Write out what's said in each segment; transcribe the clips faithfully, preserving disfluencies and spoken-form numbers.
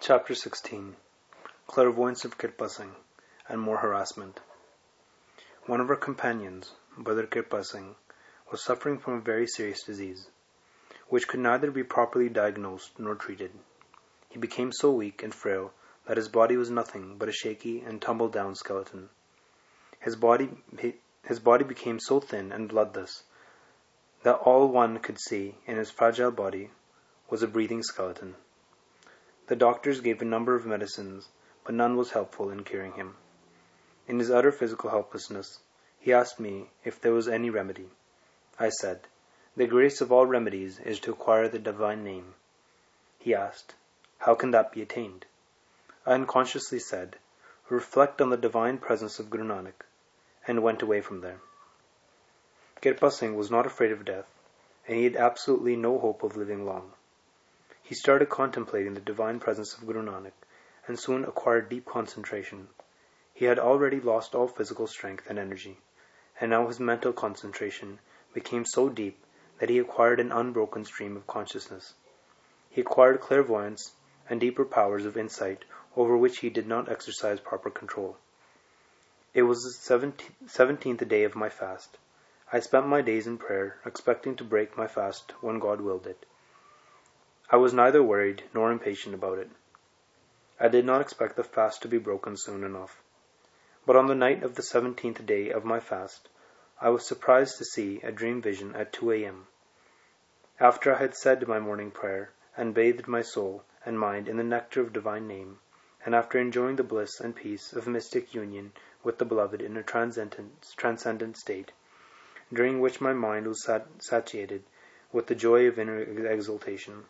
Chapter sixteen. Clairvoyance of Kirpa Singh, and more harassment. One of our companions, Brother Kirpa Singh, was suffering from a very serious disease, which could neither be properly diagnosed nor treated. He became so weak and frail that his body was nothing but a shaky and tumble-down skeleton. His body, his body became so thin and bloodless that all one could see in his fragile body was a breathing skeleton. The doctors gave a number of medicines, but none was helpful in curing him. In his utter physical helplessness, he asked me if there was any remedy. I said, "The greatest of all remedies is to acquire the divine name." He asked, "How can that be attained?" I unconsciously said, "Reflect on the divine presence of Guru Nanak," and went away from there. Kirpa Singh was not afraid of death, and he had absolutely no hope of living long. He started contemplating the divine presence of Guru Nanak, and soon acquired deep concentration. He had already lost all physical strength and energy, and now his mental concentration became so deep that he acquired an unbroken stream of consciousness. He acquired clairvoyance and deeper powers of insight over which he did not exercise proper control. It was the seventeenth day of my fast. I spent my days in prayer, expecting to break my fast when God willed it. I was neither worried nor impatient about it. I did not expect the fast to be broken soon enough. But on the night of the seventeenth day of my fast, I was surprised to see a dream vision at two a.m. After I had said my morning prayer, and bathed my soul and mind in the nectar of divine name, and after enjoying the bliss and peace of mystic union with the Beloved in a transcendent, transcendent state, during which my mind was sat- satiated with the joy of inner exaltation,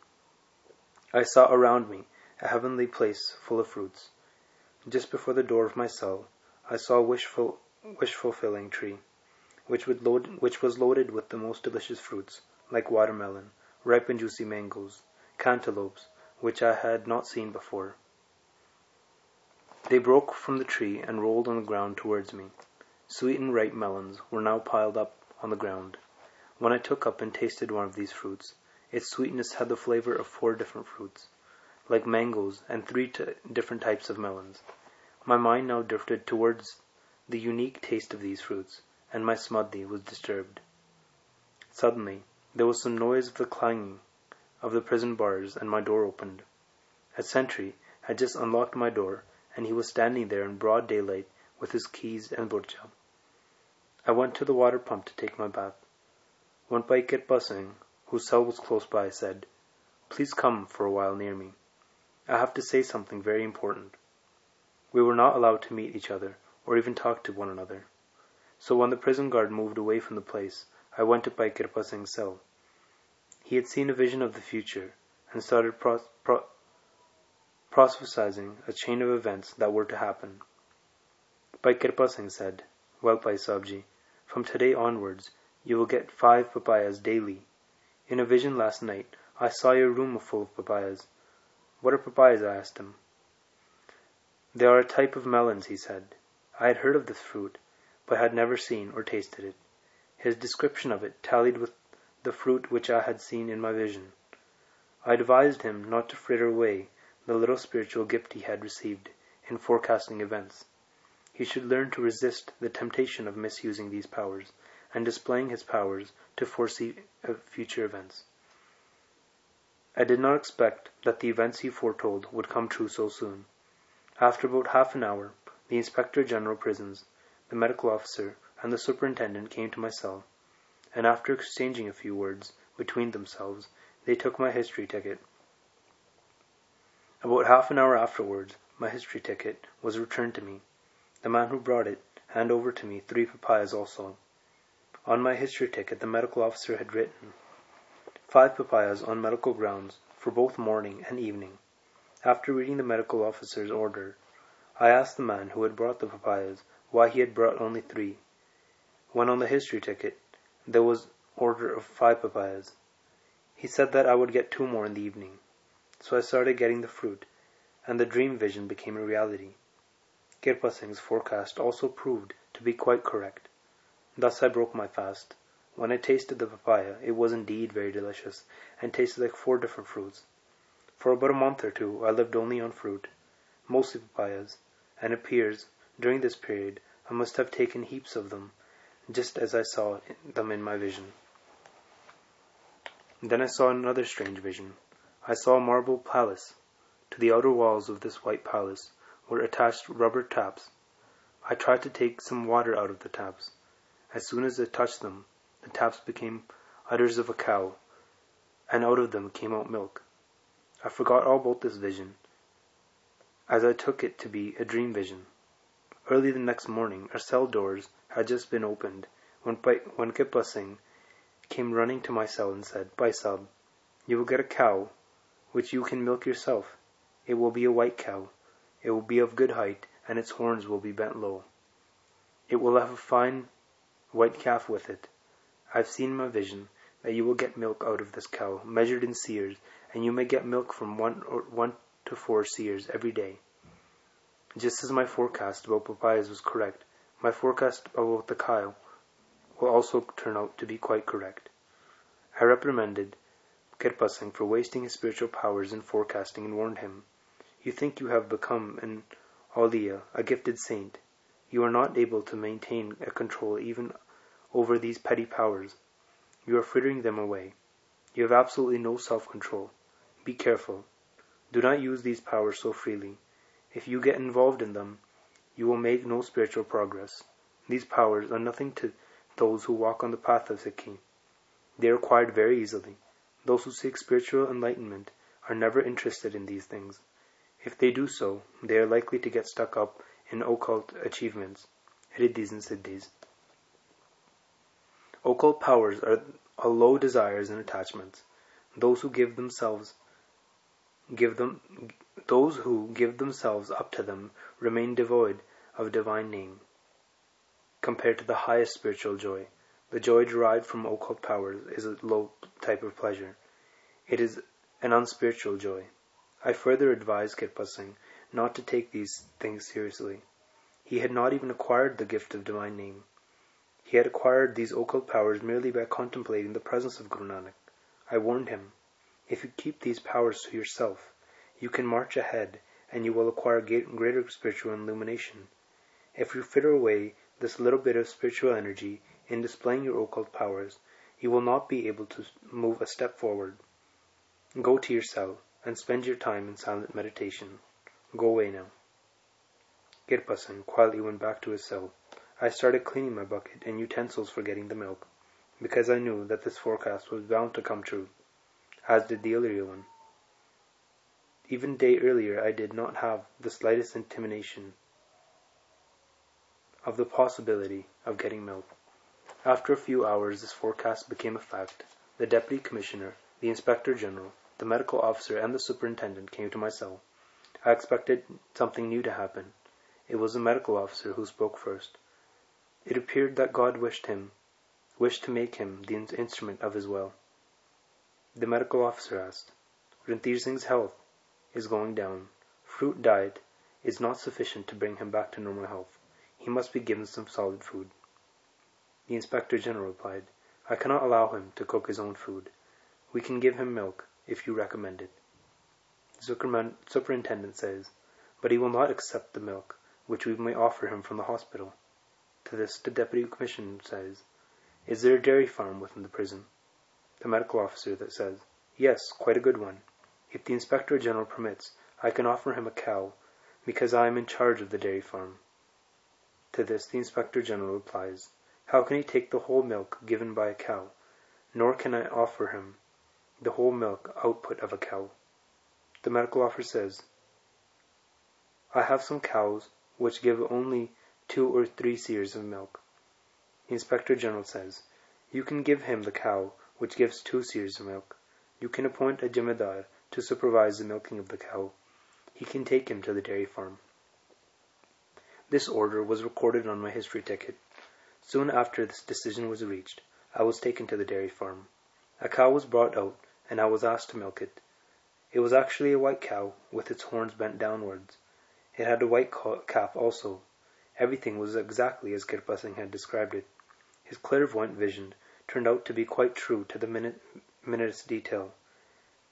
I saw around me a heavenly place full of fruits. Just before the door of my cell, I saw a wish-ful- wish-fulfilling tree, which, would load- which was loaded with the most delicious fruits, like watermelon, ripe and juicy mangoes, cantaloupes, which I had not seen before. They broke from the tree and rolled on the ground towards me. Sweet and ripe melons were now piled up on the ground. When I took up and tasted one of these fruits, its sweetness had the flavor of four different fruits, like mangoes and three t- different types of melons. My mind now drifted towards the unique taste of these fruits, and my samadhi was disturbed. Suddenly, there was some noise of the clanging of the prison bars, and my door opened. A sentry had just unlocked my door, and he was standing there in broad daylight with his keys and burja. I went to the water pump to take my bath. When Bhai Kirpa Singh, whose cell was close by, said, "Please come for a while near me. I have to say something very important." We were not allowed to meet each other, or even talk to one another. So when the prison guard moved away from the place, I went to Bhai Kirpa Singh's cell. He had seen a vision of the future, and started pros- pro- prophesizing a chain of events that were to happen. Bhai Kirpa Singh said, "Well, Bhai Sahibji, from today onwards, you will get five papayas daily. In a vision last night, I saw your room full of papayas." "What are papayas?" I asked him. "They are a type of melons," he said. I had heard of this fruit, but had never seen or tasted it. His description of it tallied with the fruit which I had seen in my vision. I advised him not to fritter away the little spiritual gift he had received in forecasting events. He should learn to resist the temptation of misusing these powers, and displaying his powers to foresee future events. I did not expect that the events he foretold would come true so soon. After about half an hour, the Inspector General Prisons, the medical officer, and the superintendent came to my cell, and after exchanging a few words between themselves, they took my history ticket. About half an hour afterwards, my history ticket was returned to me. The man who brought it handed over to me three papayas also. On my history ticket, the medical officer had written, "Five papayas on medical grounds for both morning and evening." After reading the medical officer's order, I asked the man who had brought the papayas why he had brought only three, when on the history ticket there was order of five papayas. He said that I would get two more in the evening. So I started getting the fruit, and the dream vision became a reality. Kirpa Singh's forecast also proved to be quite correct. Thus I broke my fast. When I tasted the papaya, it was indeed very delicious, and tasted like four different fruits. For about a month or two I lived only on fruit, mostly papayas, and it appears, during this period, I must have taken heaps of them, just as I saw them in my vision. Then I saw another strange vision. I saw a marble palace. To the outer walls of this white palace were attached rubber taps. I tried to take some water out of the taps. As soon as I touched them, the taps became udders of a cow, and out of them came out milk. I forgot all about this vision, as I took it to be a dream vision. Early the next morning, our cell doors had just been opened, when, when Kirpa Singh came running to my cell and said, "Bhai Sahib, you will get a cow, which you can milk yourself. It will be a white cow. It will be of good height, and its horns will be bent low. It will have a fine white calf with it. I have seen in my vision that you will get milk out of this cow, measured in seers, and you may get milk from one, or one to four seers every day." Just as my forecast about papayas was correct, my forecast about the cow will also turn out to be quite correct. I reprimanded Kirpa Singh for wasting his spiritual powers in forecasting and warned him, "You think you have become an Auliya, a gifted saint. You are not able to maintain a control even over these petty powers. You are frittering them away. You have absolutely no self-control. Be careful. Do not use these powers so freely. If you get involved in them, you will make no spiritual progress. These powers are nothing to those who walk on the path of Sikhi. They are acquired very easily. Those who seek spiritual enlightenment are never interested in these things. If they do so, they are likely to get stuck up in occult achievements, riddhis and siddhis. Occult powers are, are low desires and attachments. Those who give themselves give them those who give themselves up to them remain devoid of divine name. Compared to the highest spiritual joy, the joy derived from occult powers is a low type of pleasure. It is an unspiritual joy. I further advised Kirpa Singh not to take these things seriously. He had not even acquired the gift of divine name. He had acquired these occult powers merely by contemplating the presence of Guru Nanak. I warned him, "If you keep these powers to yourself, you can march ahead and you will acquire greater spiritual illumination. If you fritter away this little bit of spiritual energy in displaying your occult powers, you will not be able to move a step forward. Go to your cell and spend your time in silent meditation. Go away now." Kirpa Singh quietly went back to his cell. I started cleaning my bucket and utensils for getting the milk, because I knew that this forecast was bound to come true, as did the earlier one. Even a day earlier I did not have the slightest intimation of the possibility of getting milk. After a few hours this forecast became a fact. The Deputy Commissioner, the Inspector General, the Medical Officer and the Superintendent came to my cell. I expected something new to happen. It was the Medical Officer who spoke first. It appeared that God wished him, wished to make him the instrument of his will. The Medical Officer asked, "Ranthir Singh's health is going down. Fruit diet is not sufficient to bring him back to normal health. He must be given some solid food." The Inspector General replied, "I cannot allow him to cook his own food. We can give him milk, if you recommend it." The Superintendent says, "But he will not accept the milk, which we may offer him from the hospital." To this the Deputy Commissioner says, "Is there a dairy farm within the prison?" The Medical Officer that says, "Yes, quite a good one. If the Inspector General permits, I can offer him a cow, because I am in charge of the dairy farm." To this the Inspector General replies, "How can he take the whole milk given by a cow? Nor can I offer him the whole milk output of a cow." The Medical Officer says, "I have some cows which give only two or three seers of milk." The Inspector General says, "You can give him the cow which gives two seers of milk. You can appoint a Jemidar to supervise the milking of the cow. He can take him to the dairy farm." This order was recorded on my history ticket. Soon after this decision was reached, I was taken to the dairy farm. A cow was brought out, and I was asked to milk it. It was actually a white cow, with its horns bent downwards. It had a white calf also. Everything was exactly as Kirpa Singh had described it. His clairvoyant vision turned out to be quite true to the minute, minutest detail.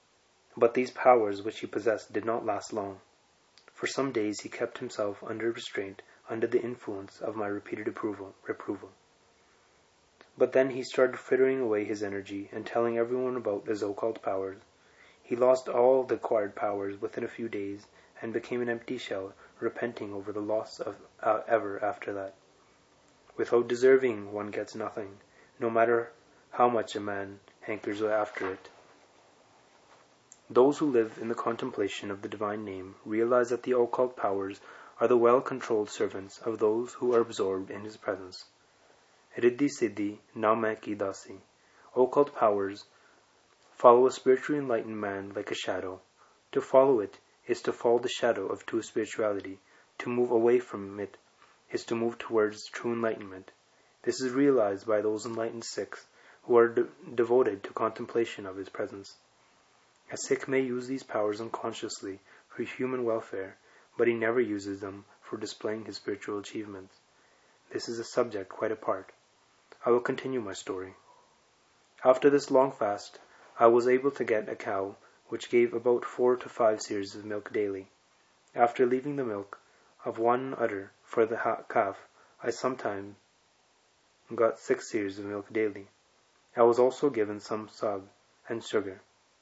But these powers which he possessed did not last long. For some days he kept himself under restraint, under the influence of my repeated approval, reproval. But then he started frittering away his energy and telling everyone about the so-called powers. He lost all the acquired powers within a few days and became an empty shell, repenting over the loss of uh, ever after that. Without deserving, one gets nothing, no matter how much a man hankers after it. Those who live in the contemplation of the divine name realize that the occult powers are the well-controlled servants of those who are absorbed in his presence. Riddhi Siddhi Nama Ki Dasi. Occult powers follow a spiritually enlightened man like a shadow. To follow it is to follow the shadow of true spirituality. To move away from it is to move towards true enlightenment. This is realized by those enlightened Sikhs who are de- devoted to contemplation of his presence. A Sikh may use these powers unconsciously for human welfare, but he never uses them for displaying his spiritual achievements. This is a subject quite apart. I will continue my story. After this long fast, I was able to get a cow which gave about four to five seers of milk daily. After leaving the milk of one udder for the ha- calf, I sometimes got six seers of milk daily. I was also given some sag and sugar.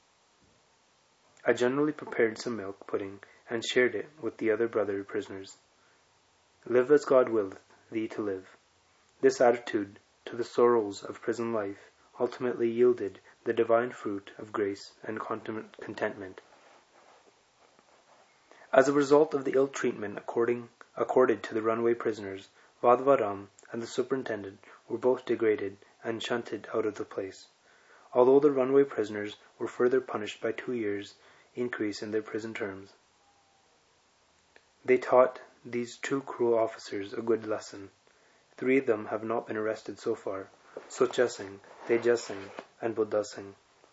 I generally prepared some milk pudding and shared it with the other brother prisoners. Live as God willeth thee to live. This attitude to the sorrows of prison life ultimately yielded the divine fruit of grace and contentment. As a result of the ill treatment according, accorded to the runaway prisoners, Vadavaram and the superintendent were both degraded and shunted out of the place, although the runaway prisoners were further punished by two years' increase in their prison terms. They taught these two cruel officers a good lesson. Three of them have not been arrested so far: Sucha Singh, Teja Singh, and Buddha Singh.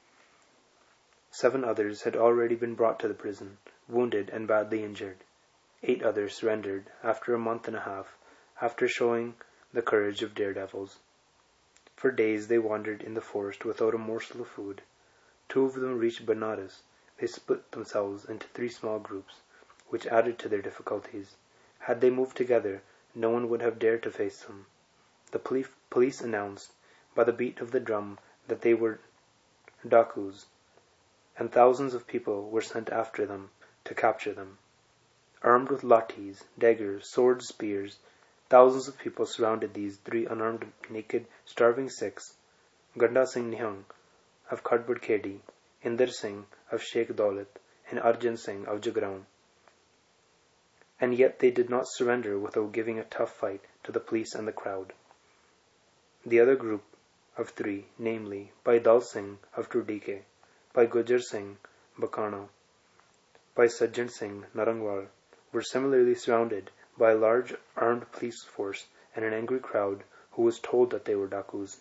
Seven others had already been brought to the prison, wounded and badly injured. Eight others surrendered after a month and a half, after showing the courage of daredevils. For days they wandered in the forest without a morsel of food. Two of them reached Banaras. They split themselves into three small groups, which added to their difficulties. Had they moved together, no one would have dared to face them. The police announced by the beat of the drum that they were Dakus, and thousands of people were sent after them to capture them. Armed with lathis, daggers, swords, spears, thousands of people surrounded these three unarmed, naked, starving Sikhs: Ganda Singh Nihang of Khadbud Khedi, Inder Singh of Sheikh Daulat, and Arjan Singh of Jagraon. And yet they did not surrender without giving a tough fight to the police and the crowd. The other group of three, namely, by Dal Singh of Turdike, by Gujar Singh Bakana, by Sajjan Singh Narangwal, were similarly surrounded by a large armed police force and an angry crowd who was told that they were Dakus.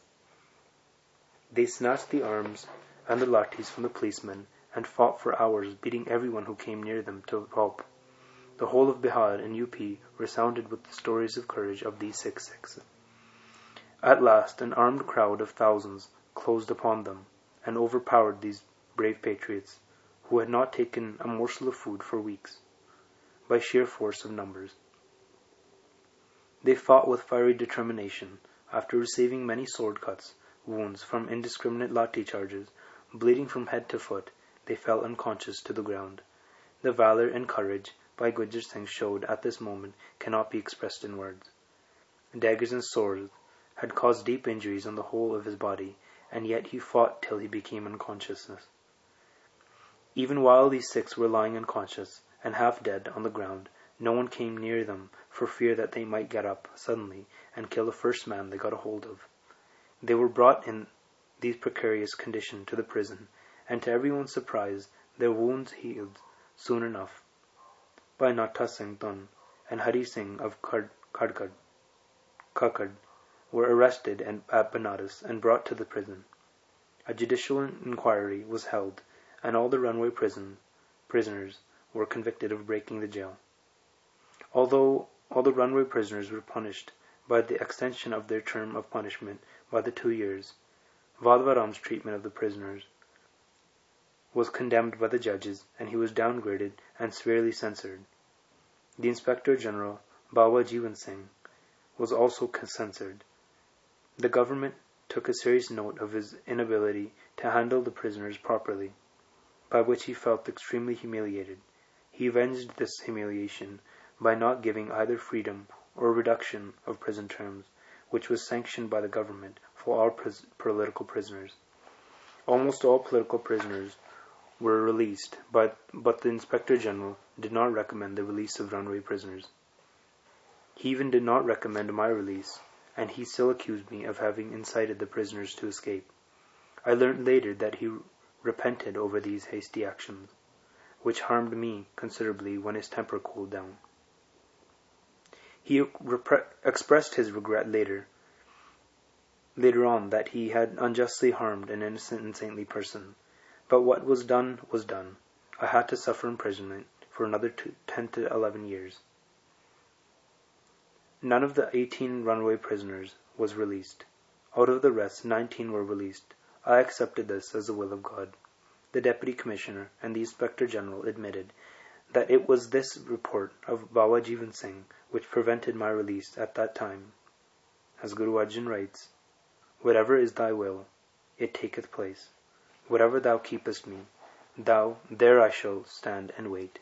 They snatched the arms and the lathis from the policemen and fought for hours, beating everyone who came near them to help. The whole of Bihar and U P resounded with the stories of courage of these six Sikhs. At last an armed crowd of thousands closed upon them and overpowered these brave patriots, who had not taken a morsel of food for weeks, by sheer force of numbers. They fought with fiery determination. After receiving many sword cuts, wounds from indiscriminate lathi charges, bleeding from head to foot, they fell unconscious to the ground. The valor and courage by Gujar Singh showed at this moment cannot be expressed in words. Daggers and swords had caused deep injuries on the whole of his body, and yet he fought till he became unconscious. Even while these six were lying unconscious and half dead on the ground, no one came near them for fear that they might get up suddenly and kill the first man they got a hold of. They were brought in these precarious condition to the prison, and to everyone's surprise their wounds healed soon enough. By Natha Singh Tun and Hari Singh of Khadkad, Kakad were arrested at Banaras and brought to the prison. A judicial inquiry was held, and all the runaway prison prisoners were convicted of breaking the jail. Although all the runaway prisoners were punished by the extension of their term of punishment by the two years, Vadavaram's treatment of the prisoners was condemned by the judges, and he was downgraded and severely censured. The Inspector General, Bawa Jeevan Singh, was also censured. The government took a serious note of his inability to handle the prisoners properly, by which he felt extremely humiliated. He avenged this humiliation by not giving either freedom or reduction of prison terms, which was sanctioned by the government for all pris- political prisoners. Almost all political prisoners were released, but, but the Inspector General did not recommend the release of runaway prisoners. He even did not recommend my release, and he still accused me of having incited the prisoners to escape. I learned later that he repented over these hasty actions, which harmed me considerably when his temper cooled down. He repre- expressed his regret later, later on that he had unjustly harmed an innocent and saintly person. But what was done was done. I had to suffer imprisonment for another two, ten to eleven years. None of the eighteen runaway prisoners was released. Out of the rest, nineteen were released. I accepted this as the will of God. The Deputy Commissioner and the Inspector General admitted that it was this report of Bawa Jeevan Singh which prevented my release at that time. As Guru Arjan writes, "Whatever is thy will, it taketh place. Wherever thou keepest me, thou, there I shall stand and wait."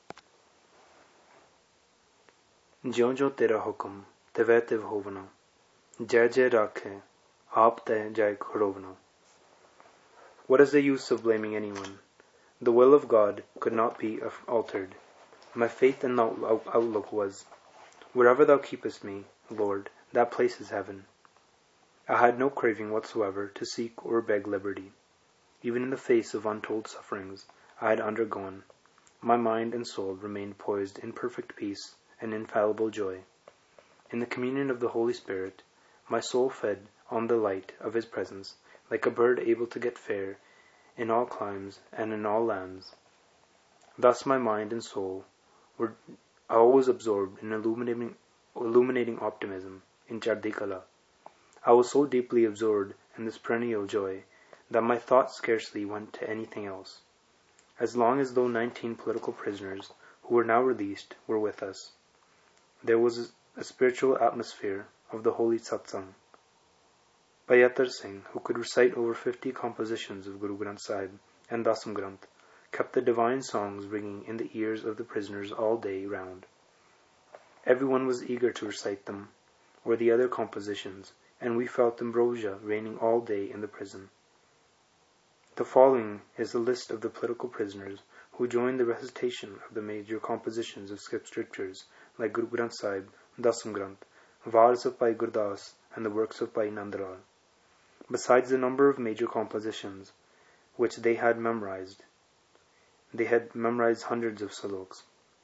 ज्यों ज्यों तेरा हुक्म तिवै तिव होवना, जय जय राखे आप तय जय खड़ोवना. What is the use of blaming anyone? The will of God could not be altered. My faith and outlook was, "Wherever thou keepest me, Lord, that place is heaven." I had no craving whatsoever to seek or beg liberty. Even in the face of untold sufferings I had undergone, my mind and soul remained poised in perfect peace and infallible joy. In the communion of the Holy Spirit, my soul fed on the light of His presence, like a bird able to get fare in all climes and in all lands. Thus my mind and soul were always absorbed in illuminating, illuminating optimism, in Chardi Kala. I was so deeply absorbed in this perennial joy that my thoughts scarcely went to anything else. As long as those nineteen political prisoners, who were now released, were with us, there was a spiritual atmosphere of the holy satsang. Payatar Singh, who could recite over fifty compositions of Guru Granth Sahib and Dasam Granth, kept the divine songs ringing in the ears of the prisoners all day round. Everyone was eager to recite them, or the other compositions, and we felt ambrosia reigning all day in the prison. The following is the list of the political prisoners who joined the recitation of the major compositions of scriptures like Guru Granth Sahib, Dasam Granth, Vars of Bhai Gurdas, and the works of Bhai Nandlal. Besides the number of major compositions which they had memorized, they had memorized hundreds of sloks.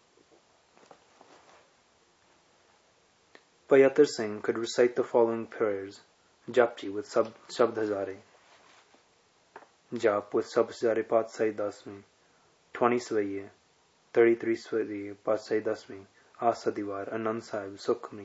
Payatar Singh could recite the following prayers: Japji with Sab Shabd Hazare, Jap with Shabd Hazare Patsai Dasmi, twenty Svaiye, thirty-three Svaiye Patsai Dasmi, Asa Diwar, Anand Sahib, Sukhmi,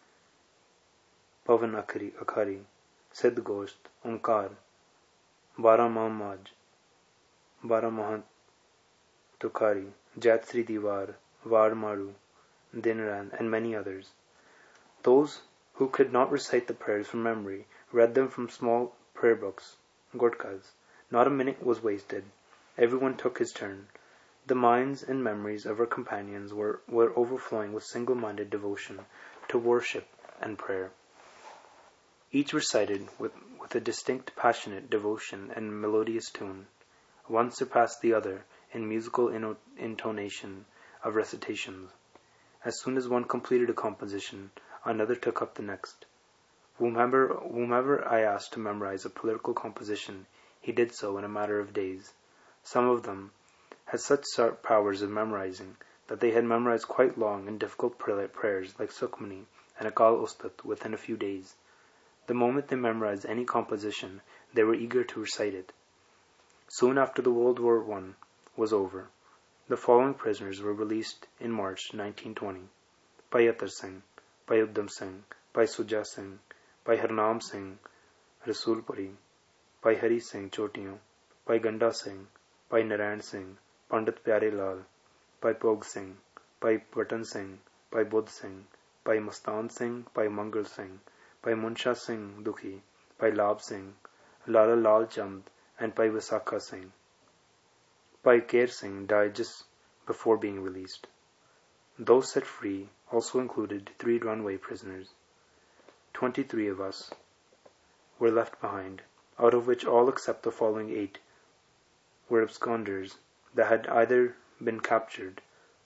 Pavan Akhari, Akhari, Siddh Gosht, Omkar, Bara Mahmaj, Bara Mahant Tukhari, Jatsri Diwar, Var Maru, Dinran, and many others. Those who could not recite the prayers from memory read them from small prayer books, Gurkhas. Not a minute was wasted. Everyone took his turn. The minds and memories of our companions were, were overflowing with single-minded devotion to worship and prayer. Each recited with, with a distinct passionate devotion and melodious tune. One surpassed the other in musical in- intonation of recitations. As soon as one completed a composition, another took up the next. Whomever, whomever I asked to memorize a political composition, he did so in a matter of days. Some of them had such sharp powers of memorizing that they had memorized quite long and difficult prayers like Sukhmani and Akal Ustat within a few days. The moment they memorized any composition, they were eager to recite it. Soon after the World War One was over, the following prisoners were released in March nineteen twenty. Payatar Singh, Bhai Uddam Singh, Bhai Sujat Singh, Bhai Harnam Singh, Rasulpuri, Bhai Hari Singh Chotiyon, Bhai Ganda Singh, Bhai Narayan Singh, Pandit Pyare Lal, Bhai Bhog Singh, Bhai Batan Singh, Bhai Budh Singh, Bhai Mustan Singh, Bhai Mangal Singh, Bhai Munsha Singh Dukhi, Bhai Lab Singh, Lala Lal Chand, and Bhai Vasakha Singh. Bhai Kair Singh died just before being released. Those set free also included three runaway prisoners. Twenty-three of us were left behind, out of which all except the following eight were absconders that had either been captured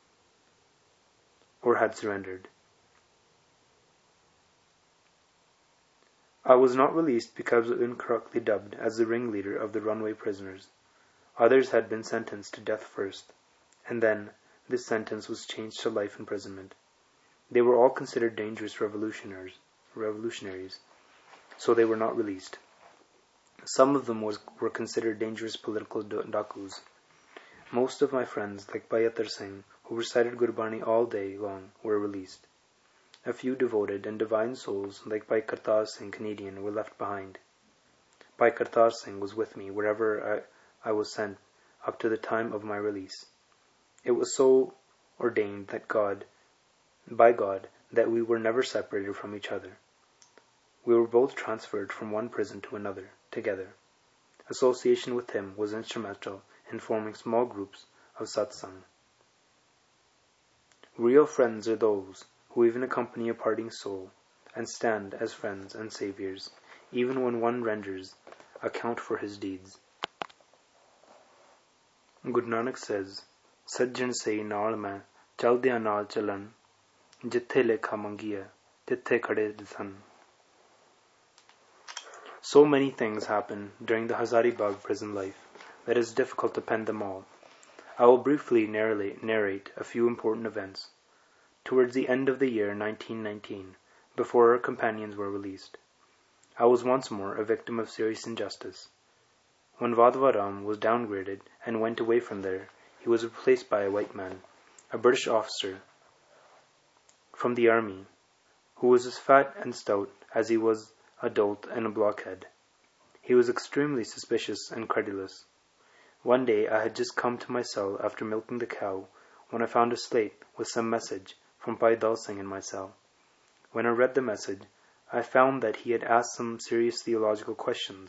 or had surrendered. I was not released because I was incorrectly dubbed as the ringleader of the runaway prisoners. Others had been sentenced to death first, and then this sentence was changed to life imprisonment. They were all considered dangerous revolutionaries, revolutionaries, so they were not released. Some of them was, were considered dangerous political dakus. Most of my friends, like Bhai Atar Singh, who recited Gurbani all day long, were released. A few devoted and divine souls, like Bhai Kartar Singh, Canadian, were left behind. Bhai Kartar Singh was with me wherever I, I was sent, up to the time of my release. It was so ordained that God, by God, that we were never separated from each other. We were both transferred from one prison to another, together. Association with him was instrumental in forming small groups of satsang. Real friends are those who even accompany a parting soul, and stand as friends and saviors, even when one renders account for his deeds. Guru Nanak says, Sajjan sei naal main, chaldiyan naal chalan, jithe lekha mangiya, tithe khade san. So many things happen during the Hazaribagh prison life that it is difficult to pen them all. I will briefly narrate, narrate a few important events. Towards the end of the year nineteen nineteen, before our companions were released, I was once more a victim of serious injustice. When Vadhva Ram was downgraded and went away from there, he was replaced by a white man, a British officer from the army, who was as fat and stout as he was a dolt and a blockhead. He was extremely suspicious and credulous. One day I had just come to my cell after milking the cow, when I found a slate with some message from Bhai Dal Singh in my cell. When I read the message, I found that he had asked some serious theological questions.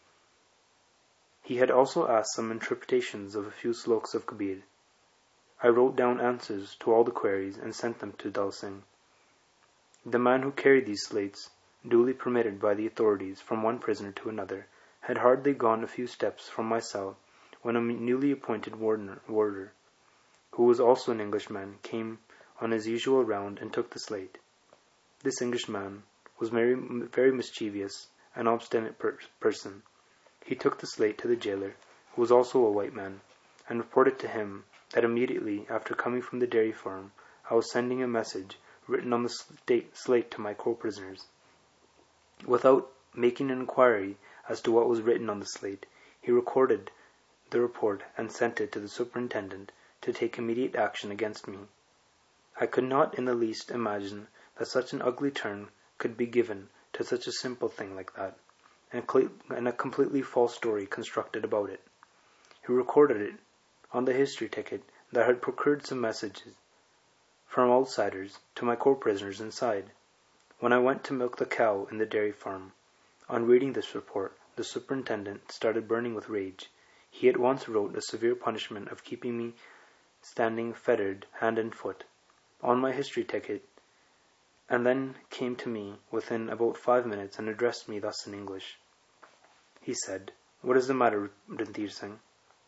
He had also asked some interpretations of a few sloks of Kabir. I wrote down answers to all the queries and sent them to Dal Singh. The man who carried these slates, duly permitted by the authorities from one prisoner to another, had hardly gone a few steps from my cell when a newly appointed warder, warder, who was also an Englishman, came on his usual round and took the slate. This Englishman was very, very mischievous and obstinate per- person. He took the slate to the jailer, who was also a white man, and reported to him that immediately after coming from the dairy farm, I was sending a message written on the slate, slate to my co-prisoners. Without making an inquiry as to what was written on the slate, he recorded the report and sent it to the superintendent to take immediate action against me. I could not in the least imagine that such an ugly turn could be given to such a simple thing like that, and, cle- and a completely false story constructed about it. He recorded it on the history ticket that I had procured some messages from outsiders to my co-prisoners inside. When I went to milk the cow in the dairy farm, on reading this report, the superintendent started burning with rage. He at once wrote a severe punishment of keeping me standing fettered hand and foot on my history ticket, and then came to me within about five minutes and addressed me thus in English. He said, "What is the matter, Ranthir Singh?"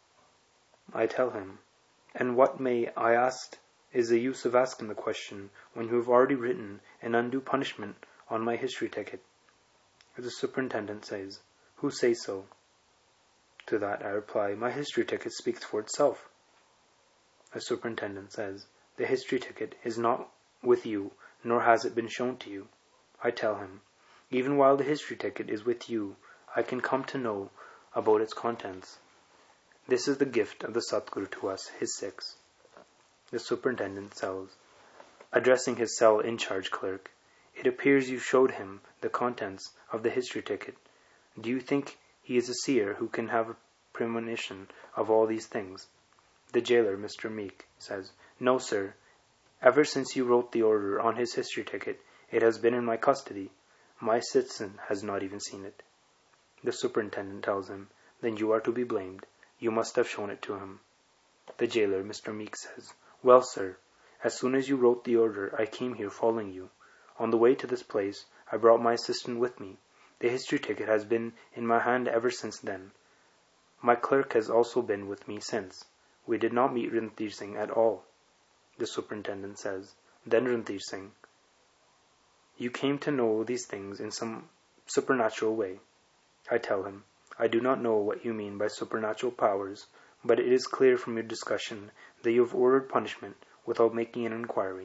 I tell him, "And what, may I ask, is the use of asking the question when you have already written an undue punishment on my history ticket?" The superintendent says, "Who says so?" To that I reply, "My history ticket speaks for itself." The superintendent says, "The history ticket is not with you, nor has it been shown to you." I tell him, "Even while the history ticket is with you, I can come to know about its contents. This is the gift of the Satguru to us, his Sikhs." The superintendent says, addressing his cell in charge clerk, "It appears you showed him the contents of the history ticket. Do you think he is a seer who can have premonition of all these things? The jailer, Mister Meek, says, No, sir. Ever since you wrote the order on his history ticket, it has been in my custody. My citizen has not even seen it. The superintendent tells him, Then you are to be blamed. You must have shown it to him. The jailer, Mister Meek, says, Well, sir, as soon as you wrote the order, I came here following you. On the way to this place, I brought my assistant with me. The history ticket has been in my hand ever since then. My clerk has also been with me since. We did not meet Ranthir Singh at all. The superintendent says, Then Ranthir Singh, you came to know these things in some supernatural way. I tell him, I do not know what you mean by supernatural powers, but it is clear from your discussion that you have ordered punishment without making an inquiry.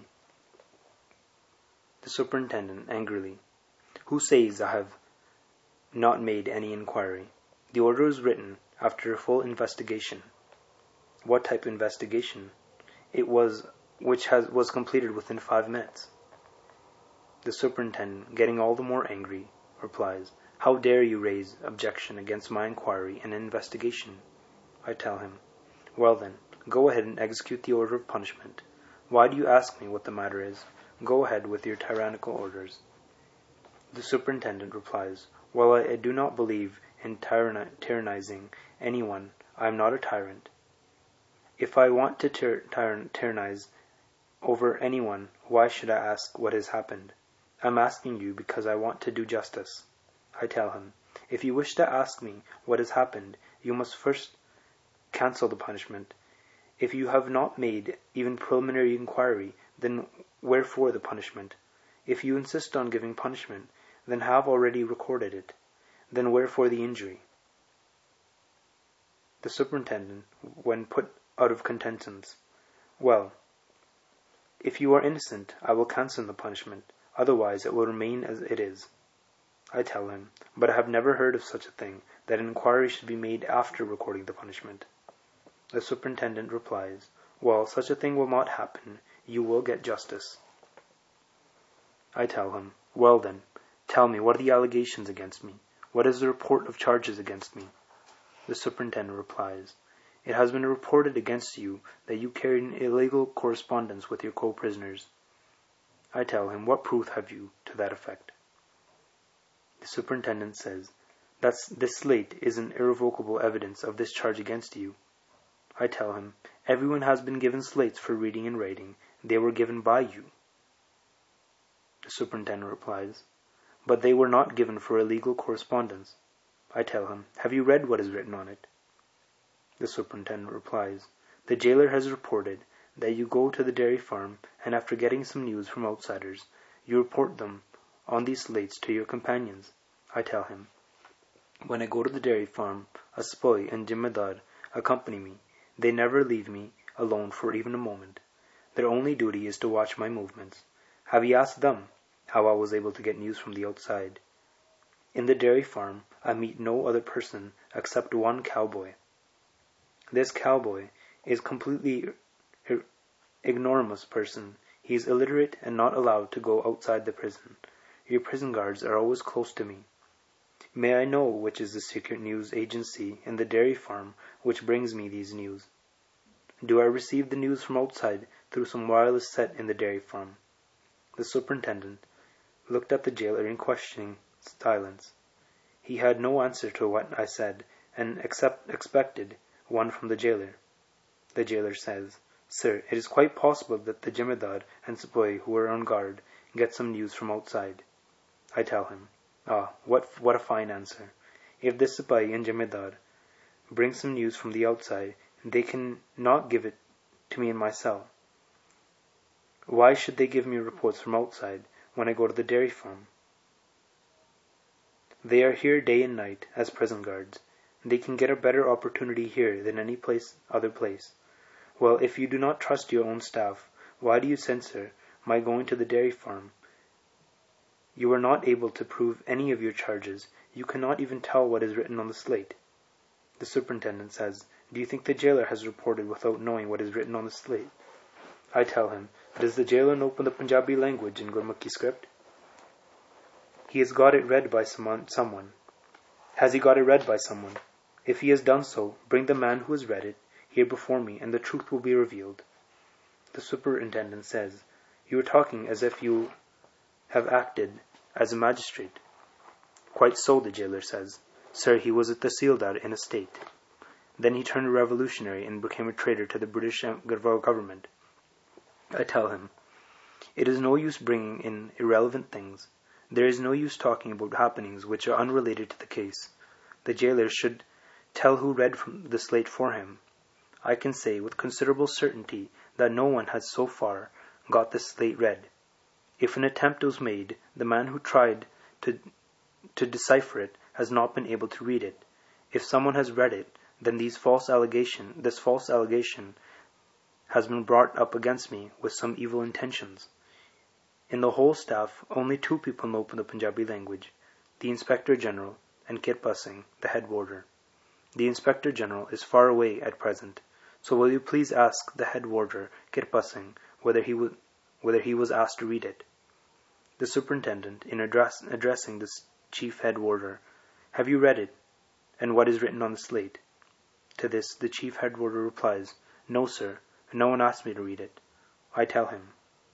The superintendent, angrily, Who says I have not made any inquiry? The order was written after a full investigation. What type of investigation? It was which has, was completed within five minutes. The superintendent, getting all the more angry, replies, How dare you raise objection against my inquiry and investigation? I tell him, Well then, go ahead and execute the order of punishment. Why do you ask me what the matter is? Go ahead with your tyrannical orders. The superintendent replies, Well, I, I do not believe in tyranni- tyrannizing anyone. I am not a tyrant. If I want to tyr- tyr- tyrannize over anyone, why should I ask what has happened? I'm asking you because I want to do justice. I tell him, If you wish to ask me what has happened, you must first cancel the punishment. If you have not made even preliminary inquiry, then wherefore the punishment? If you insist on giving punishment, then have already recorded it. Then wherefore the injury? The superintendent, when put out of contentance, Well, if you are innocent, I will cancel the punishment. Otherwise it will remain as it is. I tell him, But I have never heard of such a thing, that an inquiry should be made after recording the punishment. The superintendent replies, Well, such a thing will not happen. You will get justice. I tell him, Well then, tell me, what are the allegations against me? What is the report of charges against me? The superintendent replies, It has been reported against you that you carried an illegal correspondence with your co-prisoners. I tell him, What proof have you to that effect? The superintendent says, That's, This slate is an irrevocable evidence of this charge against you. I tell him, Everyone has been given slates for reading and writing. They were given by you. The superintendent replies, But they were not given for illegal correspondence. I tell him, Have you read what is written on it? The superintendent replies, The jailer has reported that you go to the dairy farm, and after getting some news from outsiders, you report them on these slates to your companions. I tell him, When I go to the dairy farm, a Sepoy and Jimmedar accompany me. They never leave me alone for even a moment. Their only duty is to watch my movements. Have you asked them how I was able to get news from the outside? In the dairy farm, I meet no other person except one cowboy. This cowboy is completely ir- ignoramus person. He is illiterate and not allowed to go outside the prison. Your prison guards are always close to me. May I know which is the secret news agency in the dairy farm which brings me these news? Do I receive the news from outside through some wireless set in the dairy farm? The superintendent looked at the jailer in questioning silence. He had no answer to what I said, and except expected one from the jailer. The jailer says, Sir, it is quite possible that the Jemedar and Sepoy who are on guard get some news from outside. I tell him, Ah, what what a fine answer. If the Sepoy and Jemedar bring some news from the outside, they can not give it to me in my cell. Why should they give me reports from outside when I go to the dairy farm? They are here day and night as prison guards. They can get a better opportunity here than any place other place. Well, if you do not trust your own staff, why do you censor my going to the dairy farm? You are not able to prove any of your charges. You cannot even tell what is written on the slate. The superintendent says, Do you think the jailer has reported without knowing what is written on the slate? I tell him, Does the jailer know the Punjabi language in Gurmukhi script? He has got it read by someone. someone. Has he got it read by someone? If he has done so, bring the man who has read it here before me, and the truth will be revealed. The superintendent says, You are talking as if you have acted as a magistrate. Quite so, the jailer says. Sir, he was a tahsildar in a state. Then he turned a revolutionary and became a traitor to the British government. I tell him, It is no use bringing in irrelevant things. There is no use talking about happenings which are unrelated to the case. The jailer should tell who read from the slate for him. I can say with considerable certainty that no one has so far got the slate read. If an attempt was made, the man who tried to to decipher it has not been able to read it. If someone has read it, then these false allegation, this false allegation has been brought up against me with some evil intentions. In the whole staff, only two people know the Punjabi language, the Inspector General and Kirpa Singh, the head warder. The Inspector General is far away at present, so will you please ask the head warder, Kirpa Singh, whether he, w- whether he was asked to read it. The superintendent, in address- addressing the chief head warder, Have you read it, and what is written on the slate? To this, the chief head warder replies, No, sir, no one asked me to read it. I tell him,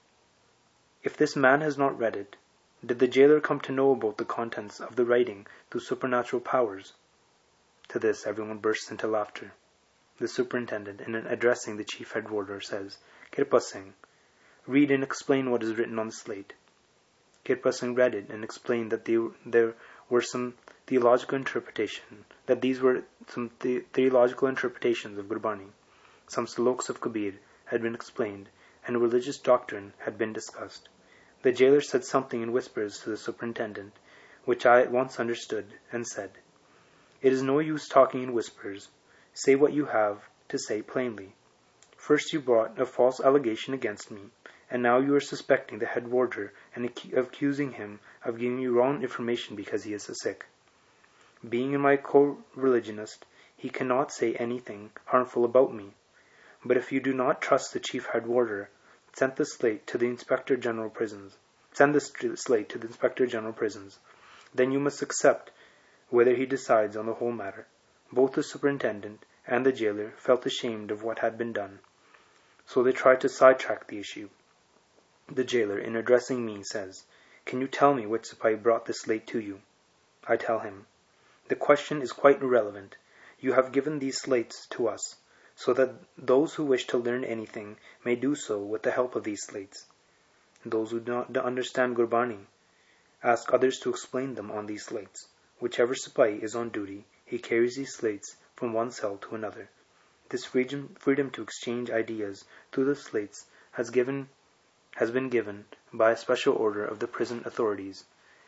If this man has not read it, did the jailer come to know about the contents of the writing through supernatural powers? To this, everyone bursts into laughter. The superintendent, in addressing the chief head warder, says, Kirpa Singh, read and explain what is written on the slate. Kirpa Singh read it and explained that they, there were some theological interpretation, that these were some the- theological interpretations of Gurbani. Some sloks of Kabir had been explained, and religious doctrine had been discussed. The jailer said something in whispers to the superintendent, which I at once understood, and said, It is no use talking in whispers. Say what you have to say plainly. First you brought a false allegation against me, and now you are suspecting the head warder and ac- accusing him of giving you wrong information because he is a Sikh. Being my co-religionist, he cannot say anything harmful about me. But if you do not trust the chief head warder, send the slate to the Inspector General Prisons. Send the slate to the Inspector General Prisons. Then you must accept whether he decides on the whole matter. Both the superintendent and the jailer felt ashamed of what had been done, so they tried to sidetrack the issue. The jailer, in addressing me, says, Can you tell me which Sipahi brought this slate to you? I tell him, The question is quite irrelevant. You have given these slates to us, so that those who wish to learn anything may do so with the help of these slates. Those who do not understand Gurbani ask others to explain them on these slates. Whichever Sipahi is on duty, he carries these slates from one cell to another. This freedom, freedom to exchange ideas through the slates has given has been given by a special order of the prison authorities.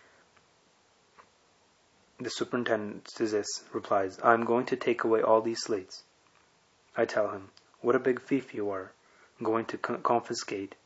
The superintendent to this replies, I am going to take away all these slates. I tell him, What a big thief you are, going to con- confiscate.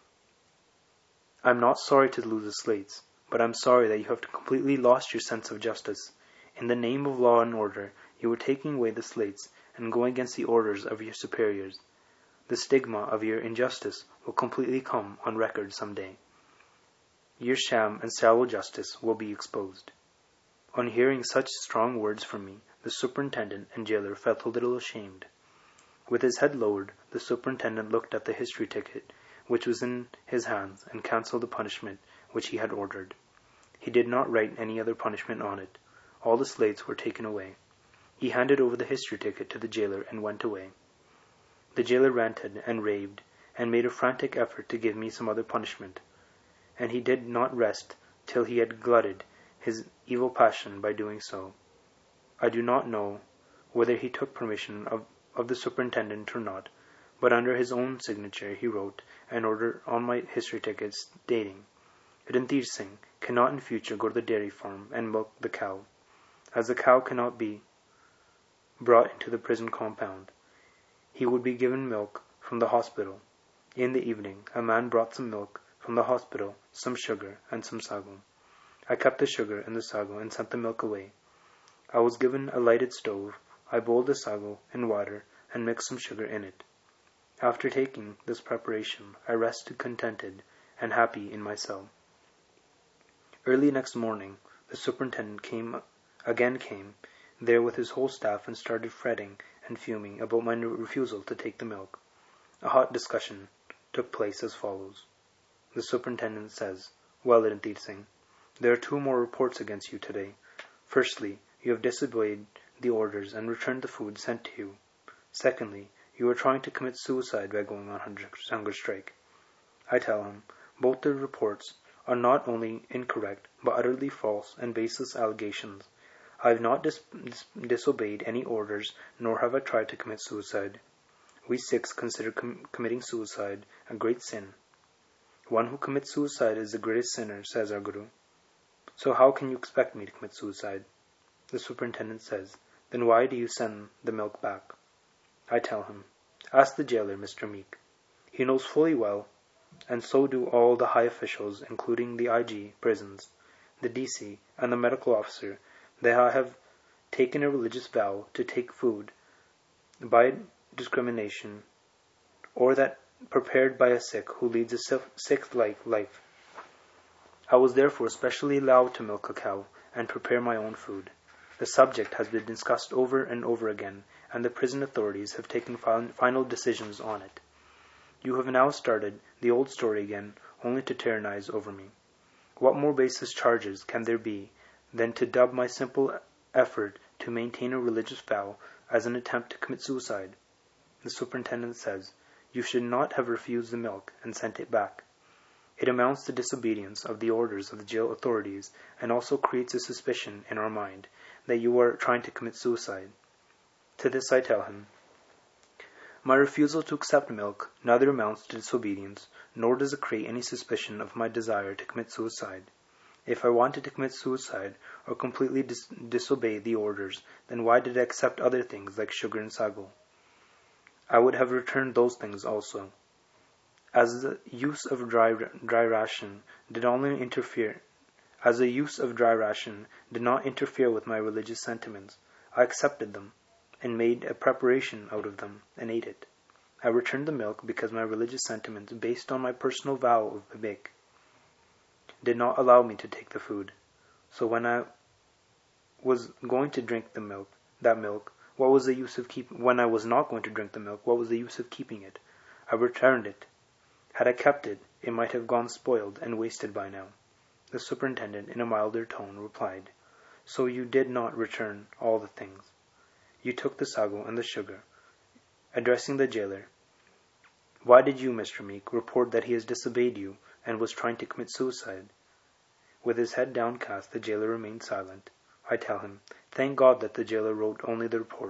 I'm not sorry to lose the slates, but I'm sorry that you have completely lost your sense of justice. In the name of law and order, you are taking away the slates and going against the orders of your superiors. The stigma of your injustice will completely come on record some day. Your sham and shallow justice will be exposed. On hearing such strong words from me, the superintendent and jailer felt a little ashamed. With his head lowered, the superintendent looked at the history ticket, which was in his hands, and cancelled the punishment which he had ordered. He did not write any other punishment on it. All the slates were taken away. He handed over the history ticket to the jailer and went away. The jailer ranted and raved, and made a frantic effort to give me some other punishment, and he did not rest till he had glutted his evil passion by doing so. I do not know whether he took permission of, of the superintendent or not, but under his own signature he wrote an order on my history ticket stating, Ranveer Singh cannot in future go to the dairy farm and milk the cow, as the cow cannot be brought into the prison compound. He would be given milk from the hospital. In the evening, a man brought some milk from the hospital, some sugar, and some sago. I kept the sugar and the sago and sent the milk away. I was given a lighted stove. I boiled the sago in water and mixed some sugar in it. After taking this preparation, I rested contented and happy in my cell. Early next morning, the superintendent came again came there with his whole staff and started fretting and fuming about my refusal to take the milk. A hot discussion took place as follows. The superintendent says, "Well, Ranteer Singh, there are two more reports against you today. Firstly, you have disobeyed the orders and returned the food sent to you. Secondly, you are trying to commit suicide by going on hunger strike." I tell him, both the reports are not only incorrect, but utterly false and baseless allegations. I have not dis- dis- disobeyed any orders, nor have I tried to commit suicide. We Sikhs consider com- committing suicide a great sin. One who commits suicide is the greatest sinner, says our Guru. So how can you expect me to commit suicide? The superintendent says, then why do you send the milk back? I tell him, ask the jailer, Mister Meek. He knows fully well, and so do all the high officials, including the I G, prisons, the D C, and the medical officer, that I have taken a religious vow to take food by discrimination, or that prepared by a Sikh who leads a Sikh-like life. I was therefore specially allowed to milk a cow and prepare my own food. The subject has been discussed over and over again, and the prison authorities have taken final decisions on it. You have now started the old story again, only to tyrannize over me. What more baseless charges can there be than to dub my simple effort to maintain a religious vow as an attempt to commit suicide? The superintendent says, you should not have refused the milk and sent it back. It amounts to disobedience of the orders of the jail authorities, and also creates a suspicion in our mind that you are trying to commit suicide. To this I tell him, my refusal to accept milk neither amounts to disobedience, nor does it create any suspicion of my desire to commit suicide. If I wanted to commit suicide or completely dis- disobey the orders, then why did I accept other things like sugar and sago? I would have returned those things also. As the use of dry dry ration did only interfere, as the use of dry ration did not interfere with my religious sentiments, I accepted them, and made a preparation out of them, and ate it. I returned the milk because my religious sentiments, based on my personal vow of Vivek, did not allow me to take the food. So when I was going to drink the milk, that milk, what was the use of keep? When I was not going to drink the milk, what was the use of keeping it? I returned it. Had I kept it, it might have gone spoiled and wasted by now. The superintendent, in a milder tone, replied, so you did not return all the things. You took the sago and the sugar. Addressing the jailer, why did you, Mister Meek, report that he has disobeyed you and was trying to commit suicide? With his head downcast, the jailer remained silent. I tell him, thank God that the jailer wrote only the report,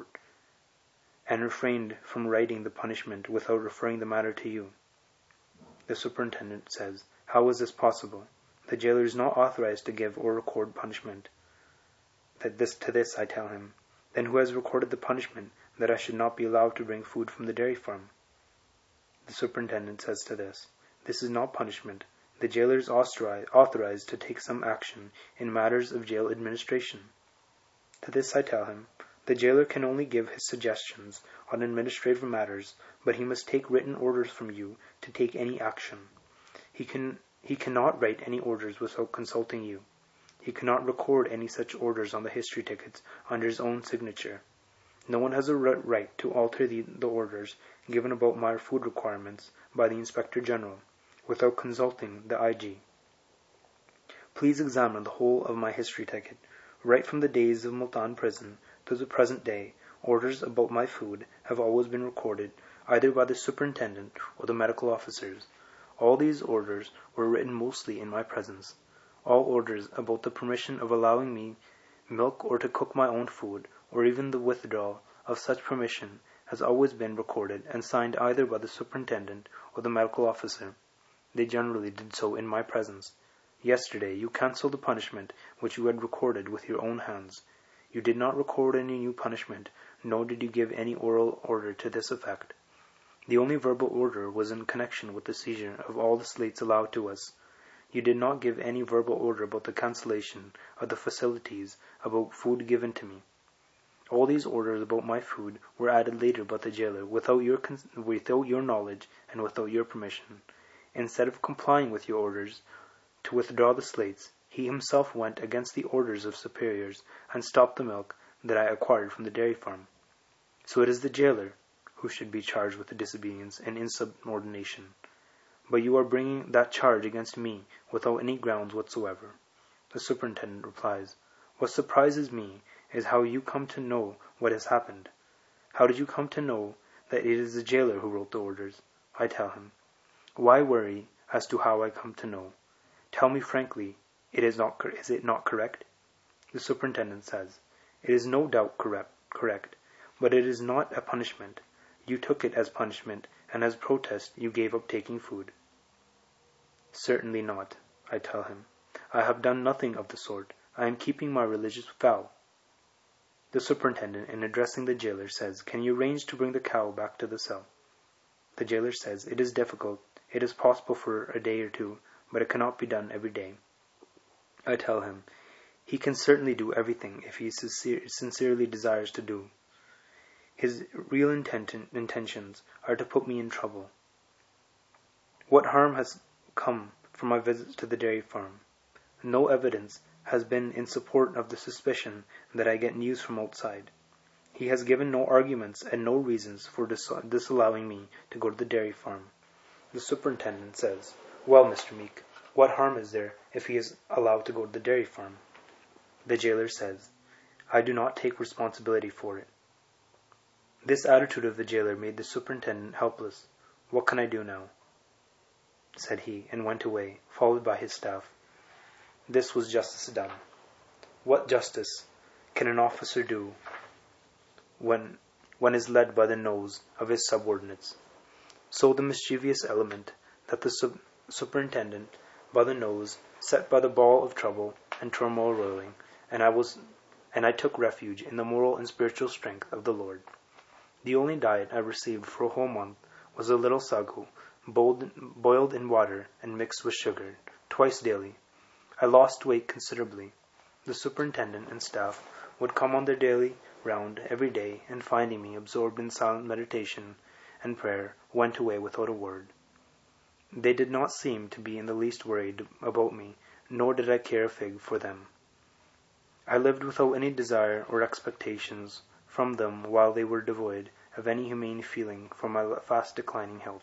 and refrained from writing the punishment without referring the matter to you. The superintendent says, how is this possible? The jailer is not authorized to give or record punishment. That this to this I tell him, then who has recorded the punishment that I should not be allowed to bring food from the dairy farm? The superintendent says to this, this is not punishment. The jailer is authorized to take some action in matters of jail administration. To this I tell him, the jailer can only give his suggestions on administrative matters, but he must take written orders from you to take any action. He can he cannot write any orders without consulting you. He cannot record any such orders on the history tickets under his own signature. No one has a right to alter the, the orders given about my food requirements by the Inspector General, without consulting the I G. Please examine the whole of my history ticket. Right from the days of Multan prison to the present day, orders about my food have always been recorded either by the superintendent or the medical officers. All these orders were written mostly in my presence. All orders about the permission of allowing me milk or to cook my own food, or even the withdrawal of such permission, has always been recorded and signed either by the superintendent or the medical officer. They generally did so in my presence. Yesterday you cancelled the punishment which you had recorded with your own hands. You did not record any new punishment, nor did you give any oral order to this effect. The only verbal order was in connection with the seizure of all the slates allowed to us. You did not give any verbal order about the cancellation of the facilities about food given to me. All these orders about my food were added later by the jailer without your cons- without your knowledge and without your permission. Instead of complying with your orders to withdraw the slates, he himself went against the orders of superiors and stopped the milk that I acquired from the dairy farm. So it is the jailer who should be charged with disobedience and insubordination. But you are bringing that charge against me without any grounds whatsoever. The superintendent replies, What surprises me is how you come to know what has happened. How did you come to know that it is the jailer who wrote the orders? I tell him, Why worry as to how I come to know? Tell me frankly, it is not is it not correct? The superintendent says, It is no doubt correct, correct, but it is not a punishment. You took it as punishment, and as protest you gave up taking food. Certainly not, I tell him. I have done nothing of the sort. I am keeping my religious vow. The superintendent, in addressing the jailer, says, Can you arrange to bring the cow back to the cell? The jailer says, It is difficult. It is possible for a day or two, but it cannot be done every day. I tell him, He can certainly do everything if he sincere, sincerely desires to do. His real intent, intentions are to put me in trouble. What harm has come from my visits to the dairy farm? No evidence has been in support of the suspicion that I get news from outside. He has given no arguments and no reasons for dis- disallowing me to go to the dairy farm. The superintendent says, Well, Mister Meek, what harm is there if he is allowed to go to the dairy farm? The jailer says, I do not take responsibility for it. This attitude of the jailer made the superintendent helpless. What can I do now? Said he, and went away, followed by his staff. This was justice done. What justice can an officer do when one is led by the nose of his subordinates? So the mischievous element that the sub- superintendent, by the nose, set by the ball of trouble and turmoil rolling, and I was, and I took refuge in the moral and spiritual strength of the Lord. The only diet I received for a whole month was a little sago, boiled in water and mixed with sugar, twice daily. I lost weight considerably. The superintendent and staff would come on their daily round every day, and finding me absorbed in silent meditation and prayer, went away without a word. They did not seem to be in the least worried about me, nor did I care a fig for them. I lived without any desire or expectations from them, while they were devoid of any humane feeling for my fast declining health.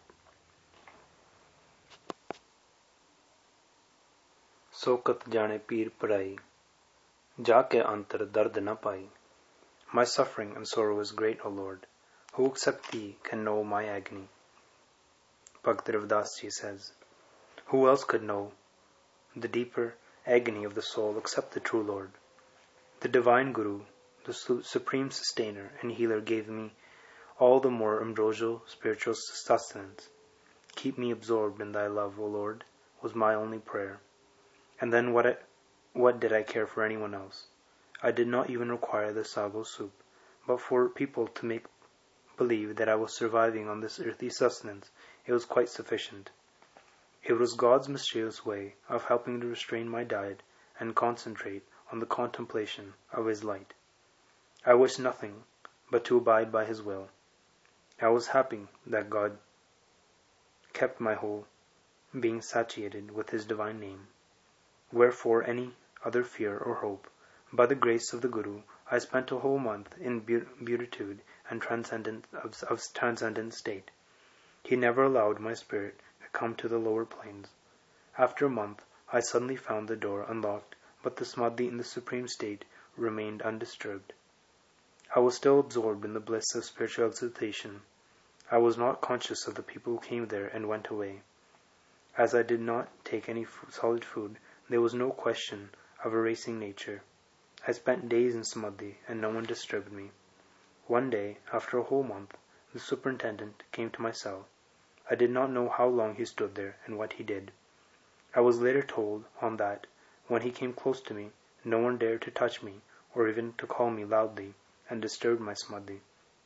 Sokat jane peer parai, jaake antar dard na pai. My suffering and sorrow is great, O Lord. Who except Thee can know my agony? Bhakt Ravidas Ji says, Who else could know the deeper agony of the soul except the true Lord? The divine Guru, the supreme sustainer and healer, gave me all the more ambrosial spiritual sustenance. Keep me absorbed in Thy love, O Lord, was my only prayer. And then what, I, what did I care for anyone else? I did not even require the sago soup, but for people to make believe that I was surviving on this earthly sustenance, it was quite sufficient. It was God's mysterious way of helping to restrain my diet and concentrate on the contemplation of His light. I wished nothing but to abide by His will. I was happy that God kept my whole being satiated with His divine name. Wherefore any other fear or hope? By the grace of the Guru, I spent a whole month in beatitude and transcendent of, of transcendent state. He never allowed my spirit to come to the lower planes. After a month, I suddenly found the door unlocked, but the samadhi in the supreme state remained undisturbed. I was still absorbed in the bliss of spiritual exaltation. I was not conscious of the people who came there and went away. As I did not take any f- solid food, there was no question of erasing nature. I spent days in samadhi, and no one disturbed me. One day, after a whole month, the superintendent came to my cell. I did not know how long he stood there and what he did. I was later told on that, when he came close to me, no one dared to touch me, or even to call me loudly, and disturb my samadhi.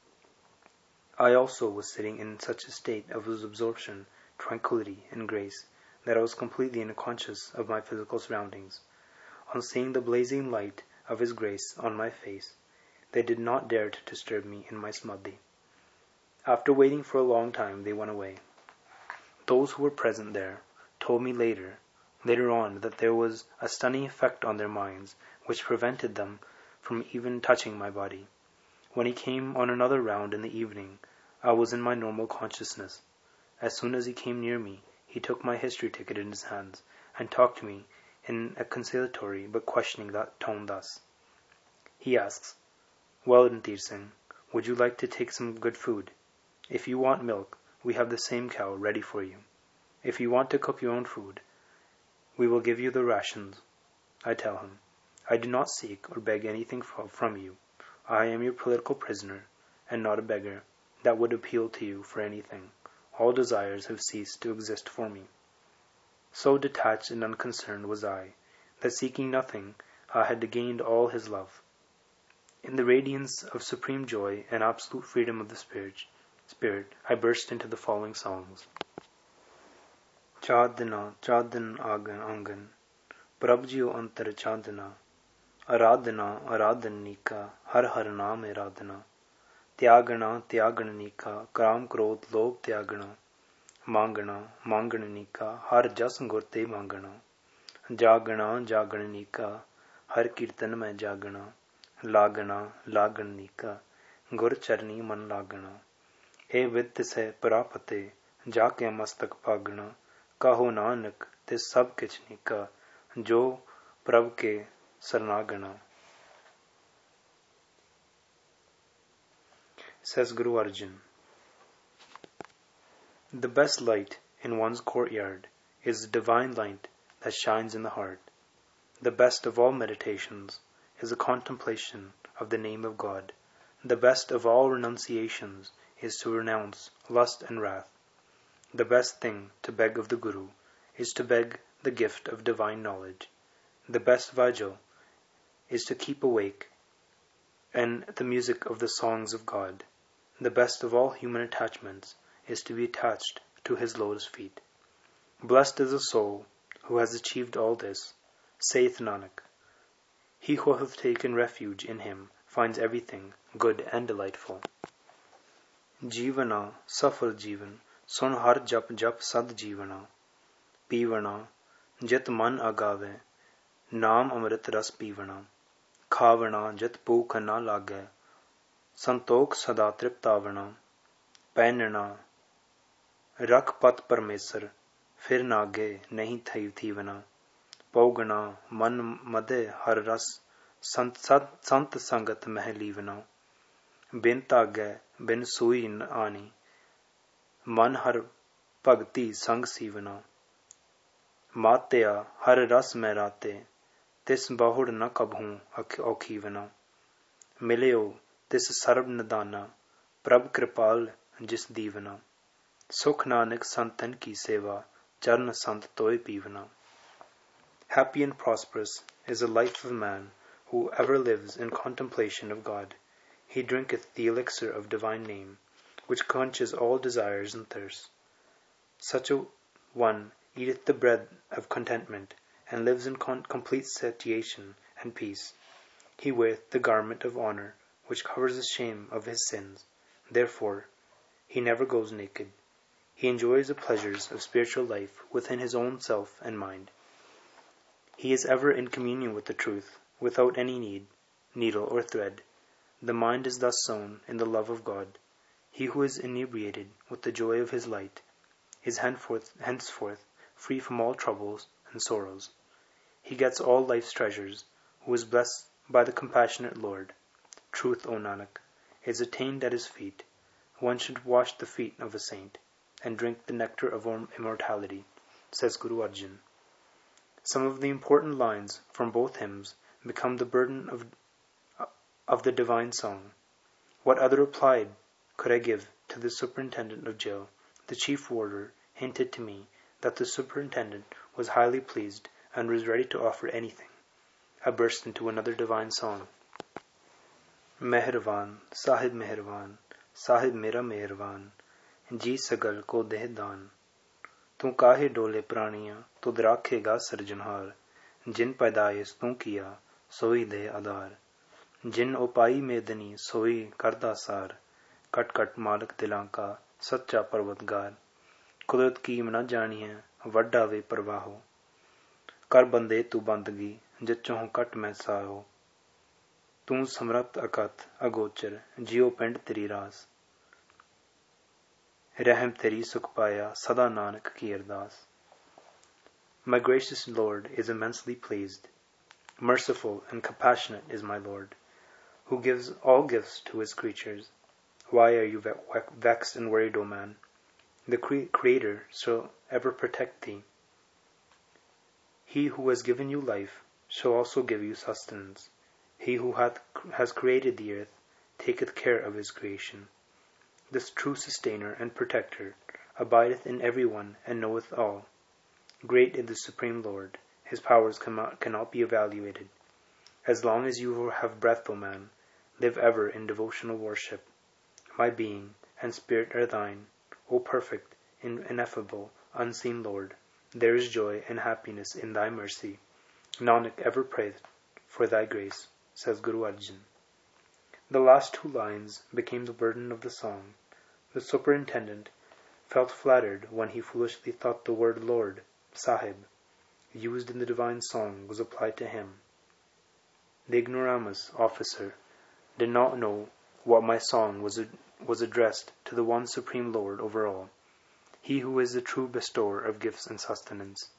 I also was sitting in such a state of absorption, tranquillity, and grace, that I was completely unconscious of my physical surroundings. On seeing the blazing light of His grace on my face, they did not dare to disturb me in my samadhi. After waiting for a long time, they went away. Those who were present there told me later, later on, that there was a stunning effect on their minds which prevented them from even touching my body. When he came on another round in the evening, I was in my normal consciousness. As soon as he came near me, he took my history ticket in his hands, and talked to me in a conciliatory but questioning tone thus. He asks, "Well, Ranteer Singh, would you like to take some good food? If you want milk, we have the same cow ready for you. If you want to cook your own food, we will give you the rations." I tell him, "I do not seek or beg anything from you. I am your political prisoner, and not a beggar that would appeal to you for anything. All desires have ceased to exist for me." So detached and unconcerned was I, that seeking nothing, I had gained all his love. In the radiance of supreme joy and absolute freedom of the spirit, spirit I burst into the following songs. Chadana, Chadan Agan Angan, Prabhjiyo Antar Chadana, Aradhana, Aradhanika, Har Har Naam Aradhana, Tyagana, Tyaganika, Kram Krodh Lobh Tyagana, Mangana, Mangananika, Har Jas Gurte Mangana, Jagana, Jagananika, Har Kirtan Mein Jagana, Lagana, Laganika, Gur Charni Man Lagana, E Vitt Se Prapate, Jaake Mastak Pagana, Kaho Nanak, Tis Sab Kich Nika, Jo Prabh Ke Sarnagana. Says Guru Arjan, the best light in one's courtyard is the divine light that shines in the heart. The best of all meditations is the contemplation of the name of God. The best of all renunciations is to renounce lust and wrath. The best thing to beg of the Guru is to beg the gift of divine knowledge. The best vajal is to keep awake and the music of the songs of God. The best of all human attachments is to be attached to his lotus feet. Blessed is the soul who has achieved all this, saith Nanak. He who hath taken refuge in him finds everything good and delightful. Jivana, safal jivan, sun har jap jap sad jivana, pivana, jit man agave, naam amrit ras pivana, khavana jit bhukh na lage, Santokh सदा तृप्तावना, पहनना रख पत परमेसर, फिर नागे नहीं थई थीवना, पौगना मन मदे हर रस, संत संत संगत मह लीवना, बिन तागे बिन सुई न आनी, मन हर भगति संग सीवना, मात्या हर रस में राते, तिस बहुड़ न कबहूं औखीवना, मिलियो तिस सर्ब निदाना, प्रभ कृपाल जिस दीवना, सुख नानक संतन की सेवा, चरण संत तोय पीवना. Happy and prosperous is the life of man who ever lives in contemplation of God. He drinketh the elixir of divine name, which quenches all desires and thirsts. Such a one eateth the bread of contentment, and lives in con- complete satiation and peace. He weareth the garment of honor, which covers the shame of his sins. Therefore, he never goes naked. He enjoys the pleasures of spiritual life within his own self and mind. He is ever in communion with the truth, without any need, needle or thread. The mind is thus sown in the love of God. He who is inebriated with the joy of his light is henceforth, henceforth free from all troubles and sorrows. He gets all life's treasures, who is blessed by the compassionate Lord. Truth, O Nanak, is attained at his feet. One should wash the feet of a saint, and drink the nectar of immortality, says Guru Arjan. Some of the important lines from both hymns become the burden of, of the divine song. What other reply could I give to the superintendent of jail? The chief warder hinted to me that the superintendent was highly pleased and was ready to offer anything. I burst into another divine song. मेहरबान साहिब मेहरबान साहिब मेरा मेहरबान जी सगल को देह दान तू काहे डोले प्राणियां तुद राखेगा सृजनहार जिन पैदाइश तू किया सोई दे आधार जिन उपाई मेदनी सोई करदा सार कट कट मालक दिलां का सच्चा परवतगार कुदरत कीम न जानिए वड्डा वे प्रवाहो कर बंदे तू बंदगी जिचों कट मैं साहो ਤੂੰ ਸਮਰੱਥ ਅਕਥ ਅਗੋਚਰ ਜਿਉ ਪਿੰਡ ਤੇਰੀ ਰਾਸ ਰਹਿਮ ਤੇਰੀ ਸੁਖ ਪਾਇਆ ਸਦਾ ਨਾਨਕ ਕੀ ਅਰਦਾਸ. My gracious Lord is immensely pleased. Merciful and compassionate is my Lord, who gives all gifts to his creatures. Why are you vexed and worried, O man? The Creator shall ever protect thee. He who has given you life shall also give you sustenance. He who hath, has created the earth taketh care of his creation. This true sustainer and protector abideth in every one and knoweth all. Great is the Supreme Lord. His powers cannot, cannot be evaluated. As long as you have breath, O man, live ever in devotional worship. My being and spirit are thine, O perfect, ineffable, unseen Lord. There is joy and happiness in thy mercy. Nanak ever prayeth for thy grace, says Guru Arjan. The last two lines became the burden of the song. The superintendent felt flattered when he foolishly thought the word Lord, Sahib, used in the divine song was applied to him. The ignoramus officer did not know what my song was was addressed to the one Supreme Lord over all, he who is the true bestower of gifts and sustenance.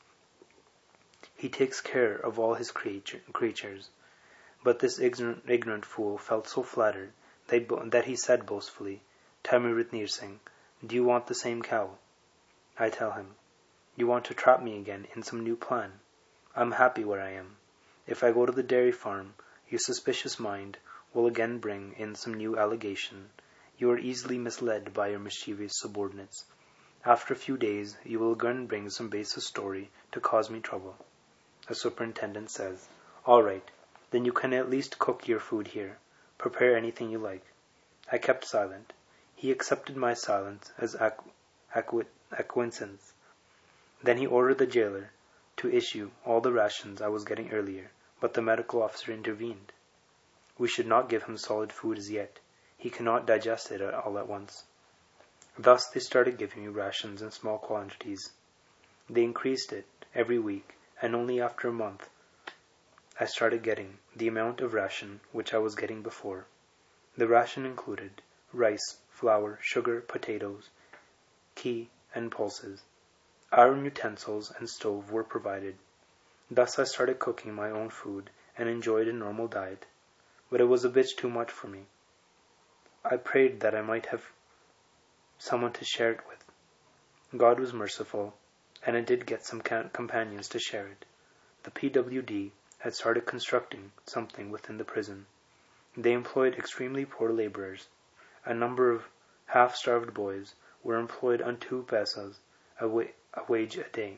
He takes care of all his creature, creatures. But this ignorant, ignorant fool felt so flattered that, that he said boastfully, "Tell me, Ritneer Singh, do you want the same cow?" I tell him, "You want to trap me again in some new plan? I'm happy where I am. If I go to the dairy farm, your suspicious mind will again bring in some new allegation. You are easily misled by your mischievous subordinates. After a few days, you will again bring some baseless story to cause me trouble." The superintendent says, "All right, then you can at least cook your food here. Prepare anything you like." I kept silent. He accepted my silence as acqu- acqu- acquiescence. Then he ordered the jailer to issue all the rations I was getting earlier, but the medical officer intervened. "We should not give him solid food as yet. He cannot digest it all at once." Thus they started giving me rations in small quantities. They increased it every week, and only after a month I started getting the amount of ration which I was getting before. The ration included rice, flour, sugar, potatoes, ghee, and pulses. Iron utensils and stove were provided. Thus I started cooking my own food and enjoyed a normal diet, but it was a bit too much for me. I prayed that I might have someone to share it with. God was merciful, and I did get some companions to share it. The P W D had started constructing something within the prison. They employed extremely poor laborers. A number of half-starved boys were employed on two pesos, a, wa- a wage a day.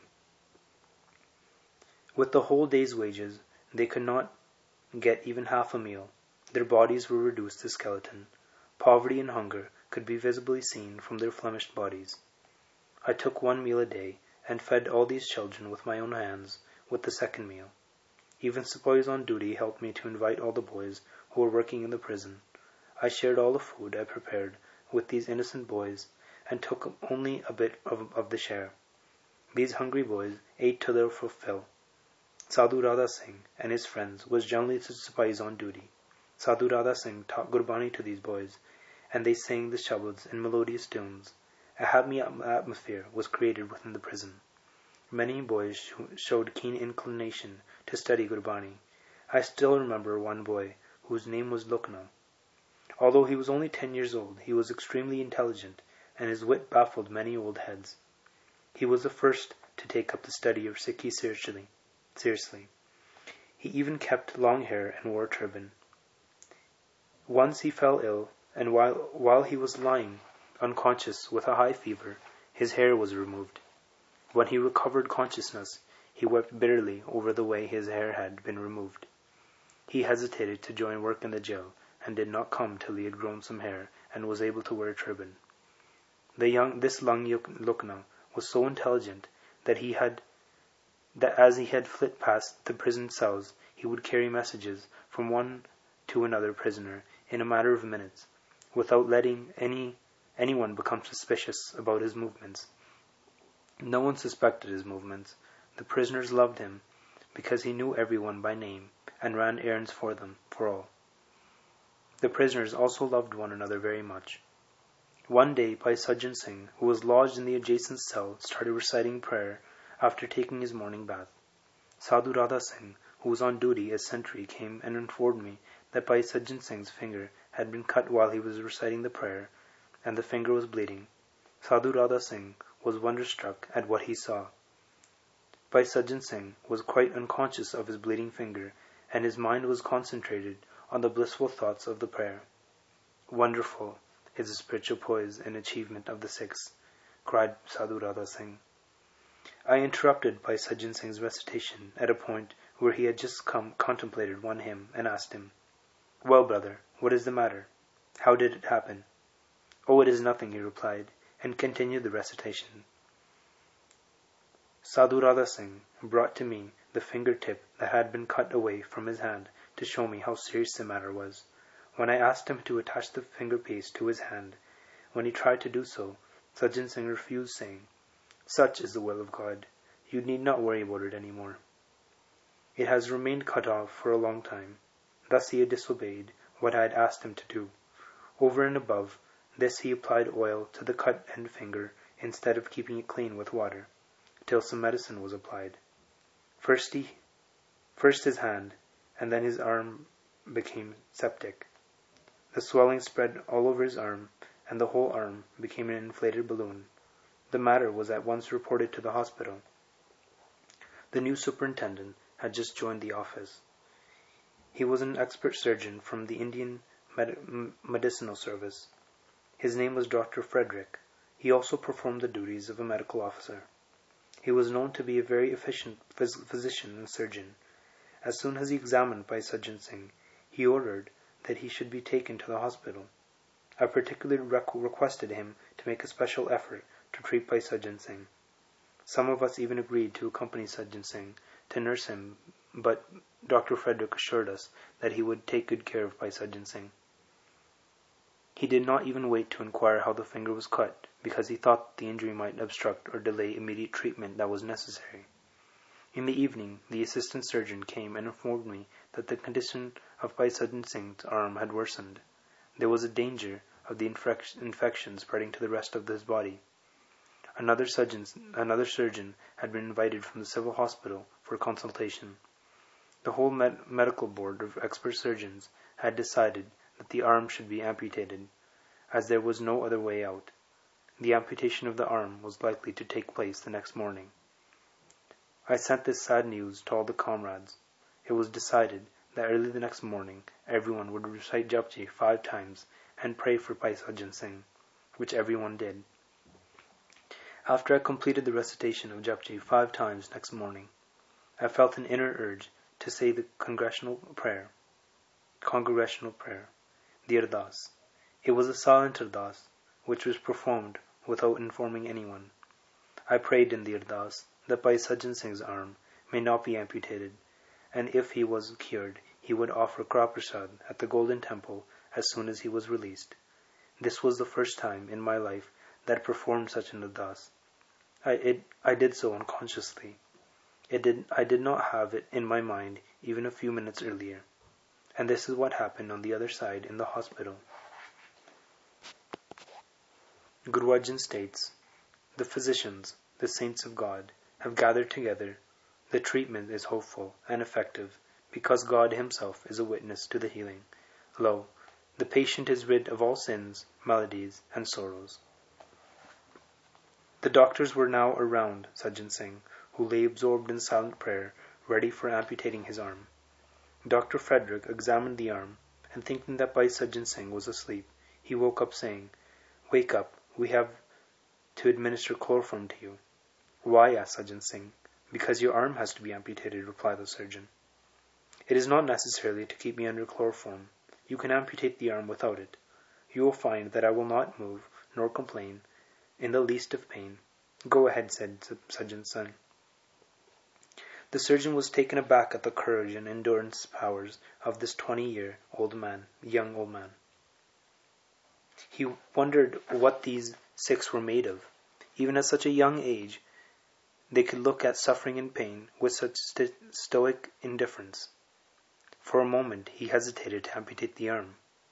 With the whole day's wages, they could not get even half a meal. Their bodies were reduced to skeleton. Poverty and hunger could be visibly seen from their famished bodies. I took one meal a day and fed all these children with my own hands with the second meal. Even sepoys on duty helped me to invite all the boys who were working in the prison. I shared all the food I prepared with these innocent boys and took only a bit of, of the share. These hungry boys ate to their fulfill. Sadhu Radha Singh and his friends was generally the sepoys on duty. Sadhu Radha Singh taught Gurbani to these boys, and they sang the shabads in melodious tunes. A happy atmosphere was created within the prison. Many boys sh- showed keen inclination to study Gurbani. I still remember one boy whose name was Lucknow. Although he was only ten years old, he was extremely intelligent, and his wit baffled many old heads. He was the first to take up the study of Sikhi seriously. seriously. He even kept long hair and wore a turban. Once he fell ill, and while, while he was lying unconscious with a high fever, his hair was removed. When he recovered consciousness, he wept bitterly over the way his hair had been removed. He hesitated to join work in the jail, and did not come till he had grown some hair and was able to wear a turban. The young, this young Lucknow was so intelligent that he had, that as he had flit past the prison cells, he would carry messages from one to another prisoner in a matter of minutes, without letting any anyone become suspicious about his movements. No one suspected his movements. The prisoners loved him because he knew everyone by name and ran errands for them, for all. The prisoners also loved one another very much. One day, Bhai Sajjan Singh, who was lodged in the adjacent cell, started reciting prayer after taking his morning bath. Sadhu Radha Singh, who was on duty as sentry, came and informed me that Bhai Sajjan Singh's finger had been cut while he was reciting the prayer, and the finger was bleeding. Sadhu Radha Singh was wonderstruck at what he saw. Bhai Sajjan Singh was quite unconscious of his bleeding finger, and his mind was concentrated on the blissful thoughts of the prayer. Wonderful is the spiritual poise and achievement of the Sikhs, cried Sadhu Radha Singh. I interrupted Bhai Sajjan Singh's recitation at a point where he had just come contemplated one hymn, and asked him, "Well, brother, what is the matter? How did it happen?" "Oh, it is nothing," he replied, and continued the recitation. Sadhu Radha Singh brought to me the finger-tip that had been cut away from his hand to show me how serious the matter was. When I asked him to attach the finger-piece to his hand, when he tried to do so, Sajjan Singh refused, saying, "Such is the will of God. You need not worry about it any more." It has remained cut off for a long time. Thus he had disobeyed what I had asked him to do. Over and above this he applied oil to the cut end finger instead of keeping it clean with water, till some medicine was applied. First, he, first his hand, and then his arm became septic. The swelling spread all over his arm, and the whole arm became an inflated balloon. The matter was at once reported to the hospital. The new superintendent had just joined the office. He was an expert surgeon from the Indian Med- Medicinal Service. His name was Doctor Frederick. He also performed the duties of a medical officer. He was known to be a very efficient phys- physician and surgeon. As soon as he examined Bhai Sajjan Singh, he ordered that he should be taken to the hospital. I particularly rec- requested him to make a special effort to treat Bhai Sajjan Singh. Some of us even agreed to accompany Sajjan Singh to nurse him, but Doctor Frederick assured us that he would take good care of Bhai Sajjan Singh. He did not even wait to inquire how the finger was cut, because he thought the injury might obstruct or delay immediate treatment that was necessary. In the evening, the assistant surgeon came and informed me that the condition of Bhai Sajjan Singh's arm had worsened. There was a danger of the infec- infection spreading to the rest of his body. Another surgeon, another surgeon had been invited from the civil hospital for consultation. The whole med- medical board of expert surgeons had decided that the arm should be amputated, as there was no other way out. The amputation of the arm was likely to take place the next morning. I sent this sad news to all the comrades. It was decided that early the next morning everyone would recite Japji five times and pray for Bhai Sajjan Singh, which everyone did. After I completed the recitation of Japji five times next morning, I felt an inner urge to say the congregational prayer. Congregational prayer, the Ardas. It was a silent Ardas, which was performed without informing anyone. I prayed in the Ardas that Bhai Sajjan Singh's arm may not be amputated, and if he was cured, he would offer Kra Prasad at the Golden Temple as soon as he was released. This was the first time in my life that I performed such an Ardas. I, it, I did so unconsciously. It did, I did not have it in my mind even a few minutes earlier. And this is what happened on the other side in the hospital. Guru Arjan states, "The physicians, the saints of God, have gathered together. The treatment is hopeful and effective, because God himself is a witness to the healing. Lo, the patient is rid of all sins, maladies, and sorrows." The doctors were now around Sajjan Singh, who lay absorbed in silent prayer, ready for amputating his arm. Doctor Frederick examined the arm, and thinking that Bhai Sajjan Singh was asleep, he woke up saying, "Wake up, we have to administer chloroform to you." "Why?" asked Sajjan Singh. "Because your arm has to be amputated," replied the surgeon. "It is not necessary to keep me under chloroform. You can amputate the arm without it. You will find that I will not move, nor complain, in the least of pain." "Go ahead," said Sajjan Singh. The surgeon was taken aback at the courage and endurance powers of this twenty-year-old man, young old man. He wondered what these Sikhs were made of. Even at such a young age, they could look at suffering and pain with such st- stoic indifference. For a moment he hesitated to amputate the arm.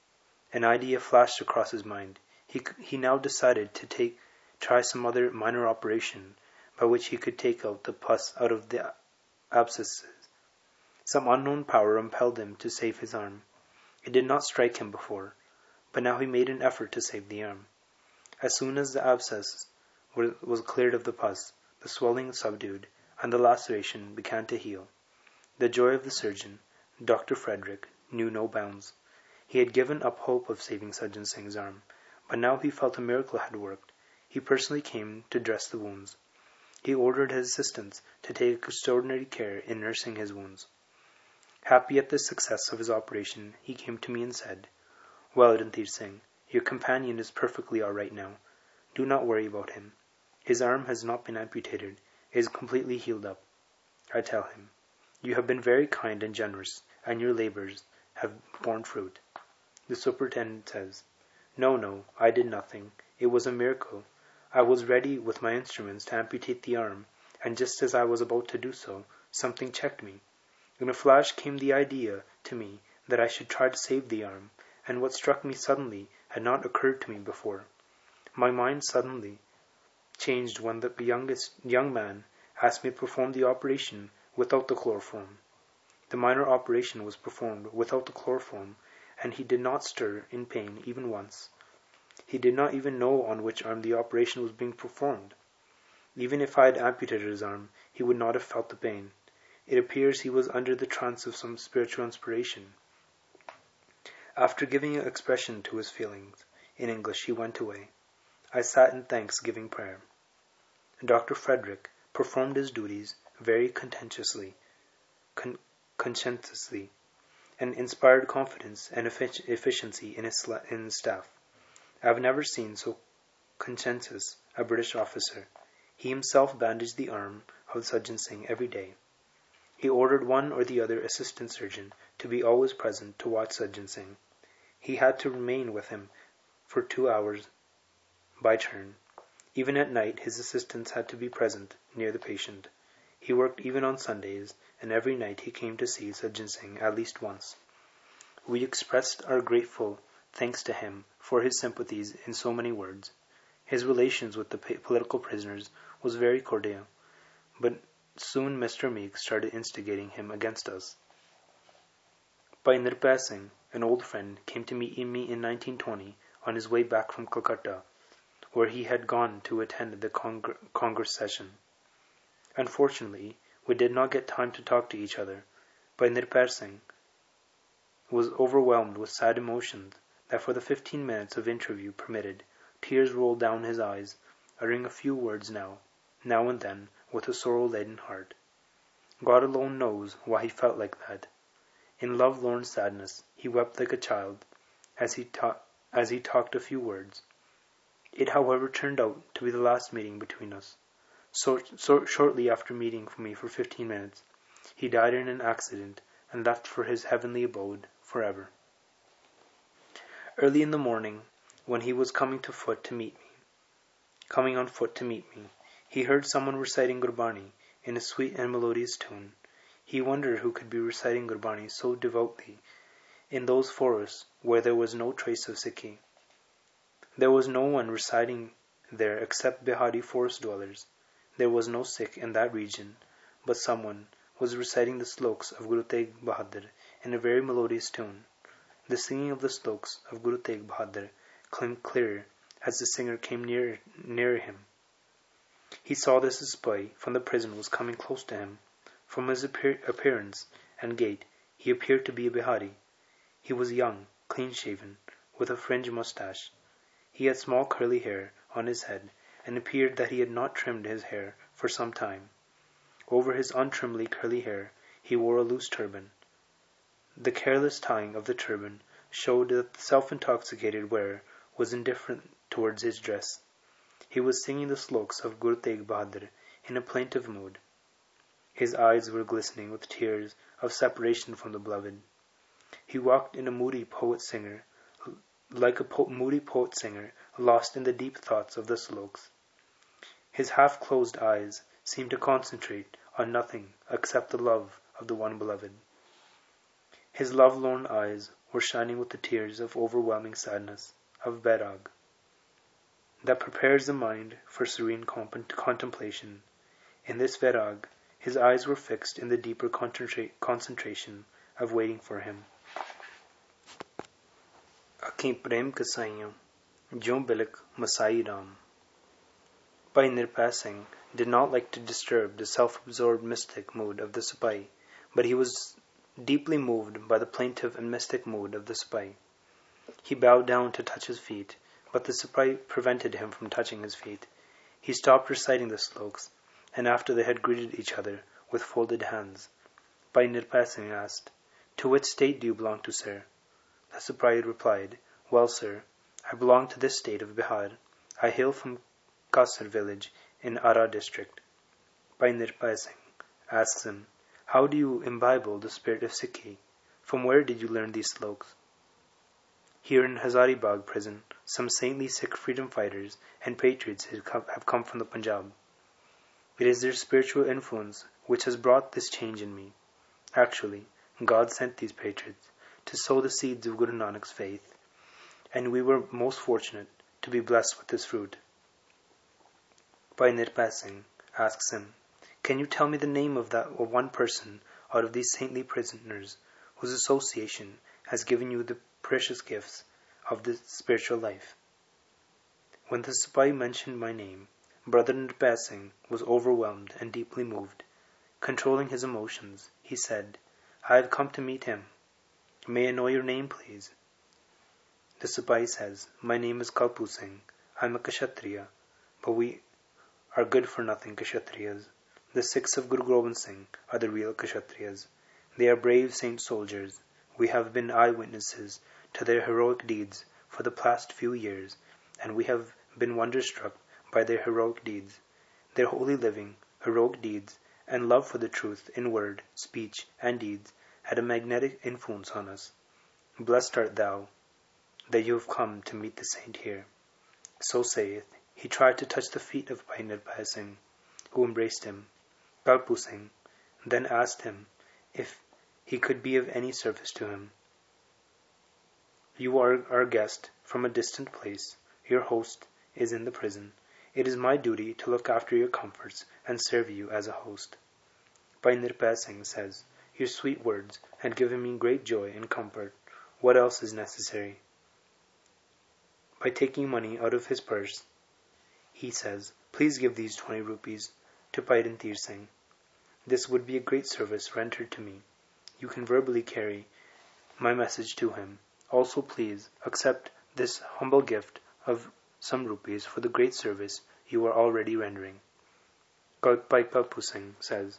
An idea flashed across his mind. He, he now decided to take, try some other minor operation by which he could take out the pus out of the abscesses. Some unknown power impelled him to save his arm. It did not strike him before, but now he made an effort to save the arm. As soon as the abscess was cleared of the pus, the swelling subdued, and the laceration began to heal. The joy of the surgeon, Doctor Frederick, knew no bounds. He had given up hope of saving Sajjan Singh's arm, but now he felt a miracle had worked. He personally came to dress the wounds. He ordered his assistants to take extraordinary care in nursing his wounds. Happy at the success of his operation, he came to me and said, "Well, Ranthir Singh, your companion is perfectly all right now. Do not worry about him. His arm has not been amputated. It is completely healed up." I tell him, "You have been very kind and generous, and your labors have borne fruit." The superintendent says, "No, no, I did nothing. It was a miracle. I was ready with my instruments to amputate the arm, and just as I was about to do so, something checked me. In a flash came the idea to me that I should try to save the arm, and what struck me suddenly had not occurred to me before. My mind suddenly changed when the youngest young man asked me to perform the operation without the chloroform. The minor operation was performed without the chloroform, and he did not stir in pain even once. He did not even know on which arm the operation was being performed. Even if I had amputated his arm, he would not have felt the pain. It appears he was under the trance of some spiritual inspiration." After giving expression to his feelings in English, he went away. I sat in thanksgiving prayer. Doctor Frederick performed his duties very conscientiously, con- conscientiously, and inspired confidence and effic- efficiency in his, sla- in his staff. I have never seen so conscientious a British officer. He himself bandaged the arm of Sajjan Singh every day. He ordered one or the other assistant surgeon to be always present to watch Sajjan Singh. He had to remain with him for two hours by turn. Even at night his assistants had to be present near the patient. He worked even on Sundays, and every night he came to see Sajjan Singh at least once. We expressed our grateful thanks to him for his sympathies in so many words. His relations with the political prisoners was very cordial, but soon Mister Meeks started instigating him against us. Bhai Nirbhay Singh, an old friend, came to meet me in nineteen twenty on his way back from Calcutta, where he had gone to attend the Cong- Congress session. Unfortunately, we did not get time to talk to each other. Bhai Nirbhay Singh was overwhelmed with sad emotions that for the fifteen minutes of interview permitted, tears rolled down his eyes, uttering a few words now, now and then, with a sorrow-laden heart. God alone knows why he felt like that. In love-lorn sadness, he wept like a child, as he, ta- as he talked a few words. It, however, turned out to be the last meeting between us. So, so shortly after meeting me for fifteen minutes, he died in an accident and left for his heavenly abode forever. Early in the morning, when he was coming to foot to meet me, coming on foot to meet me, he heard someone reciting Gurbani in a sweet and melodious tune. He wondered who could be reciting Gurbani so devoutly in those forests where there was no trace of Sikhi. There was no one reciting there except Bihari forest dwellers. There was no Sikh in that region, but someone was reciting the sloks of Guru Tegh Bahadur in a very melodious tune. The singing of the sloks of Guru Tegh Bahadur came clearer as the singer came nearer, nearer him. He saw that a spy from the prison was coming close to him. From his appear- appearance and gait, he appeared to be a Bihari. He was young, clean-shaven, with a fringed moustache. He had small curly hair on his head, and appeared that he had not trimmed his hair for some time. Over his untrimly curly hair, he wore a loose turban. The careless tying of the turban showed that the self-intoxicated wearer was indifferent towards his dress. He was singing the sloks of Guru Tegh Bahadur in a plaintive mood. His eyes were glistening with tears of separation from the beloved. He walked in a moody poet-singer, like a po- moody poet-singer lost in the deep thoughts of the sloks. His half-closed eyes seemed to concentrate on nothing except the love of the one beloved. His love-lorn eyes were shining with the tears of overwhelming sadness, of Bairag, that prepares the mind for serene contemplation. In this Vairag, his eyes were fixed in the deeper concentration of waiting for him. Akhi prem kasaiyan, jyon bilik masai ram. Bhai Nirpai Singh did not like to disturb the self-absorbed mystic mood of the Sipahi, but he was deeply moved by the plaintive and mystic mood of the Sipahi. He bowed down to touch his feet, but the Sipahi prevented him from touching his feet. He stopped reciting the sloks, and after they had greeted each other with folded hands, Bhai Nirpai Singh asked, "To which state do you belong to, sir?" The Sipahi replied, "Well, sir, I belong to this state of Bihar. I hail from Kasar village in Ara district." Bhai Nirpai Singh asks him, "How do you imbibe the spirit of Sikhi? From where did you learn these sloks?" "Here in Hazaribagh prison, some saintly Sikh freedom fighters and patriots have come from the Punjab. It is their spiritual influence which has brought this change in me. Actually, God sent these patriots to sow the seeds of Guru Nanak's faith, and we were most fortunate to be blessed with this fruit." Bhai Nirpai Singh asks him, "Can you tell me the name of that of one person out of these saintly prisoners whose association has given you the precious gifts of the spiritual life?" When the Sipahi mentioned my name, Brother Nirpai Singh was overwhelmed and deeply moved. Controlling his emotions, he said, "I have come to meet him. May I know your name, please?" The Sipahi says, "My name is Kalpu Singh. I am a Kshatriya, but we are good-for-nothing Kshatriyas. The Sikhs of Guru Gobind Singh are the real Kshatriyas. They are brave saint soldiers. We have been eyewitnesses to their heroic deeds for the past few years, and we have been wonderstruck by their heroic deeds. Their holy living, heroic deeds, and love for the truth in word, speech, and deeds had a magnetic influence on us. Blessed art thou that you have come to meet the saint here." So saith, he tried to touch the feet of Bhai Nirpai Singh, who embraced him. Kalpu Singh then asked him if he could be of any service to him. "You are our guest from a distant place. Your host is in the prison. It is my duty to look after your comforts and serve you as a host." Bhai Nirpai Singh says, "Your sweet words had given me great joy and comfort. What else is necessary?" By taking money out of his purse, he says, "Please give these twenty rupees to Bhai Rantir Singh. This would be a great service rendered to me. You can verbally carry my message to him. Also please accept this humble gift of some rupees for the great service you are already rendering." Bhai Kalpu Singh says,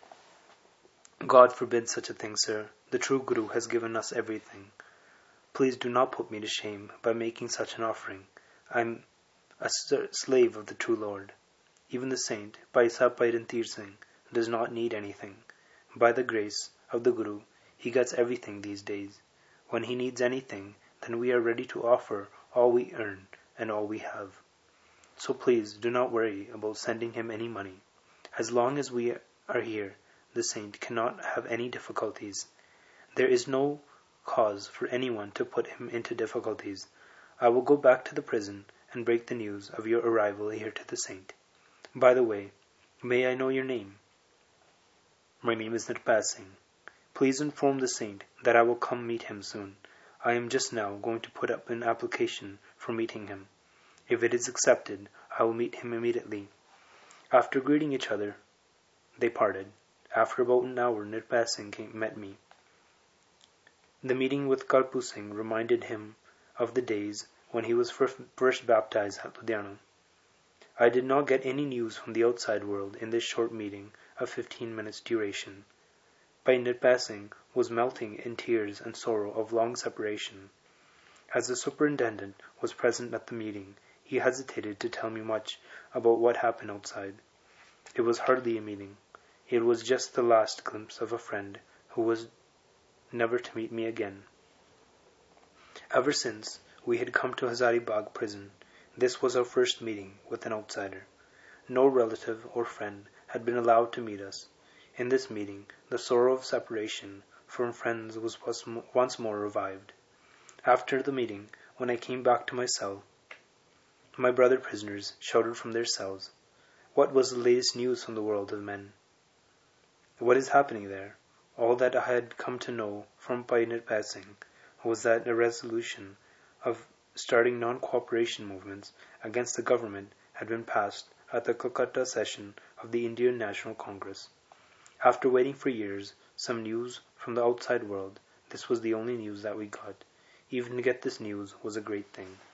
"God forbid such a thing, sir. The true Guru has given us everything. Please do not put me to shame by making such an offering. I am a slave of the true Lord. Even the saint, Bhai Sahib Bhai Rantir Singh, does not need anything. By the grace of the Guru, he gets everything these days. When he needs anything, then we are ready to offer all we earn and all we have. So please do not worry about sending him any money. As long as we are here, the saint cannot have any difficulties. There is no cause for anyone to put him into difficulties. I will go back to the prison and break the news of your arrival here to the saint. By the way, may I know your name?" "My name is Nirpai Singh. Please inform the saint that I will come meet him soon. I am just now going to put up an application for meeting him. If it is accepted, I will meet him immediately." After greeting each other, they parted. After about an hour, Nirpai Singh came, met me. The meeting with Kalpu Singh reminded him of the days when he was first, first baptized at Ludhiana. I did not get any news from the outside world in this short meeting of fifteen minutes' duration. Bhai Nirpai Singh was melting in tears and sorrow of long separation. As the superintendent was present at the meeting, he hesitated to tell me much about what happened outside. It was hardly a meeting. It was just the last glimpse of a friend who was never to meet me again. Ever since we had come to Hazaribagh prison, this was our first meeting with an outsider. No relative or friend had been allowed to meet us. In this meeting, the sorrow of separation from friends was once more revived. After the meeting, when I came back to my cell, my brother prisoners shouted from their cells, "What was the latest news from the world of men? What is happening there?" All that I had come to know from Pandit Singh was that a resolution of starting non-cooperation movements against the government had been passed at the Calcutta session of the Indian National Congress. After waiting for years, some news from the outside world, this was the only news that we got. Even to get this news was a great thing.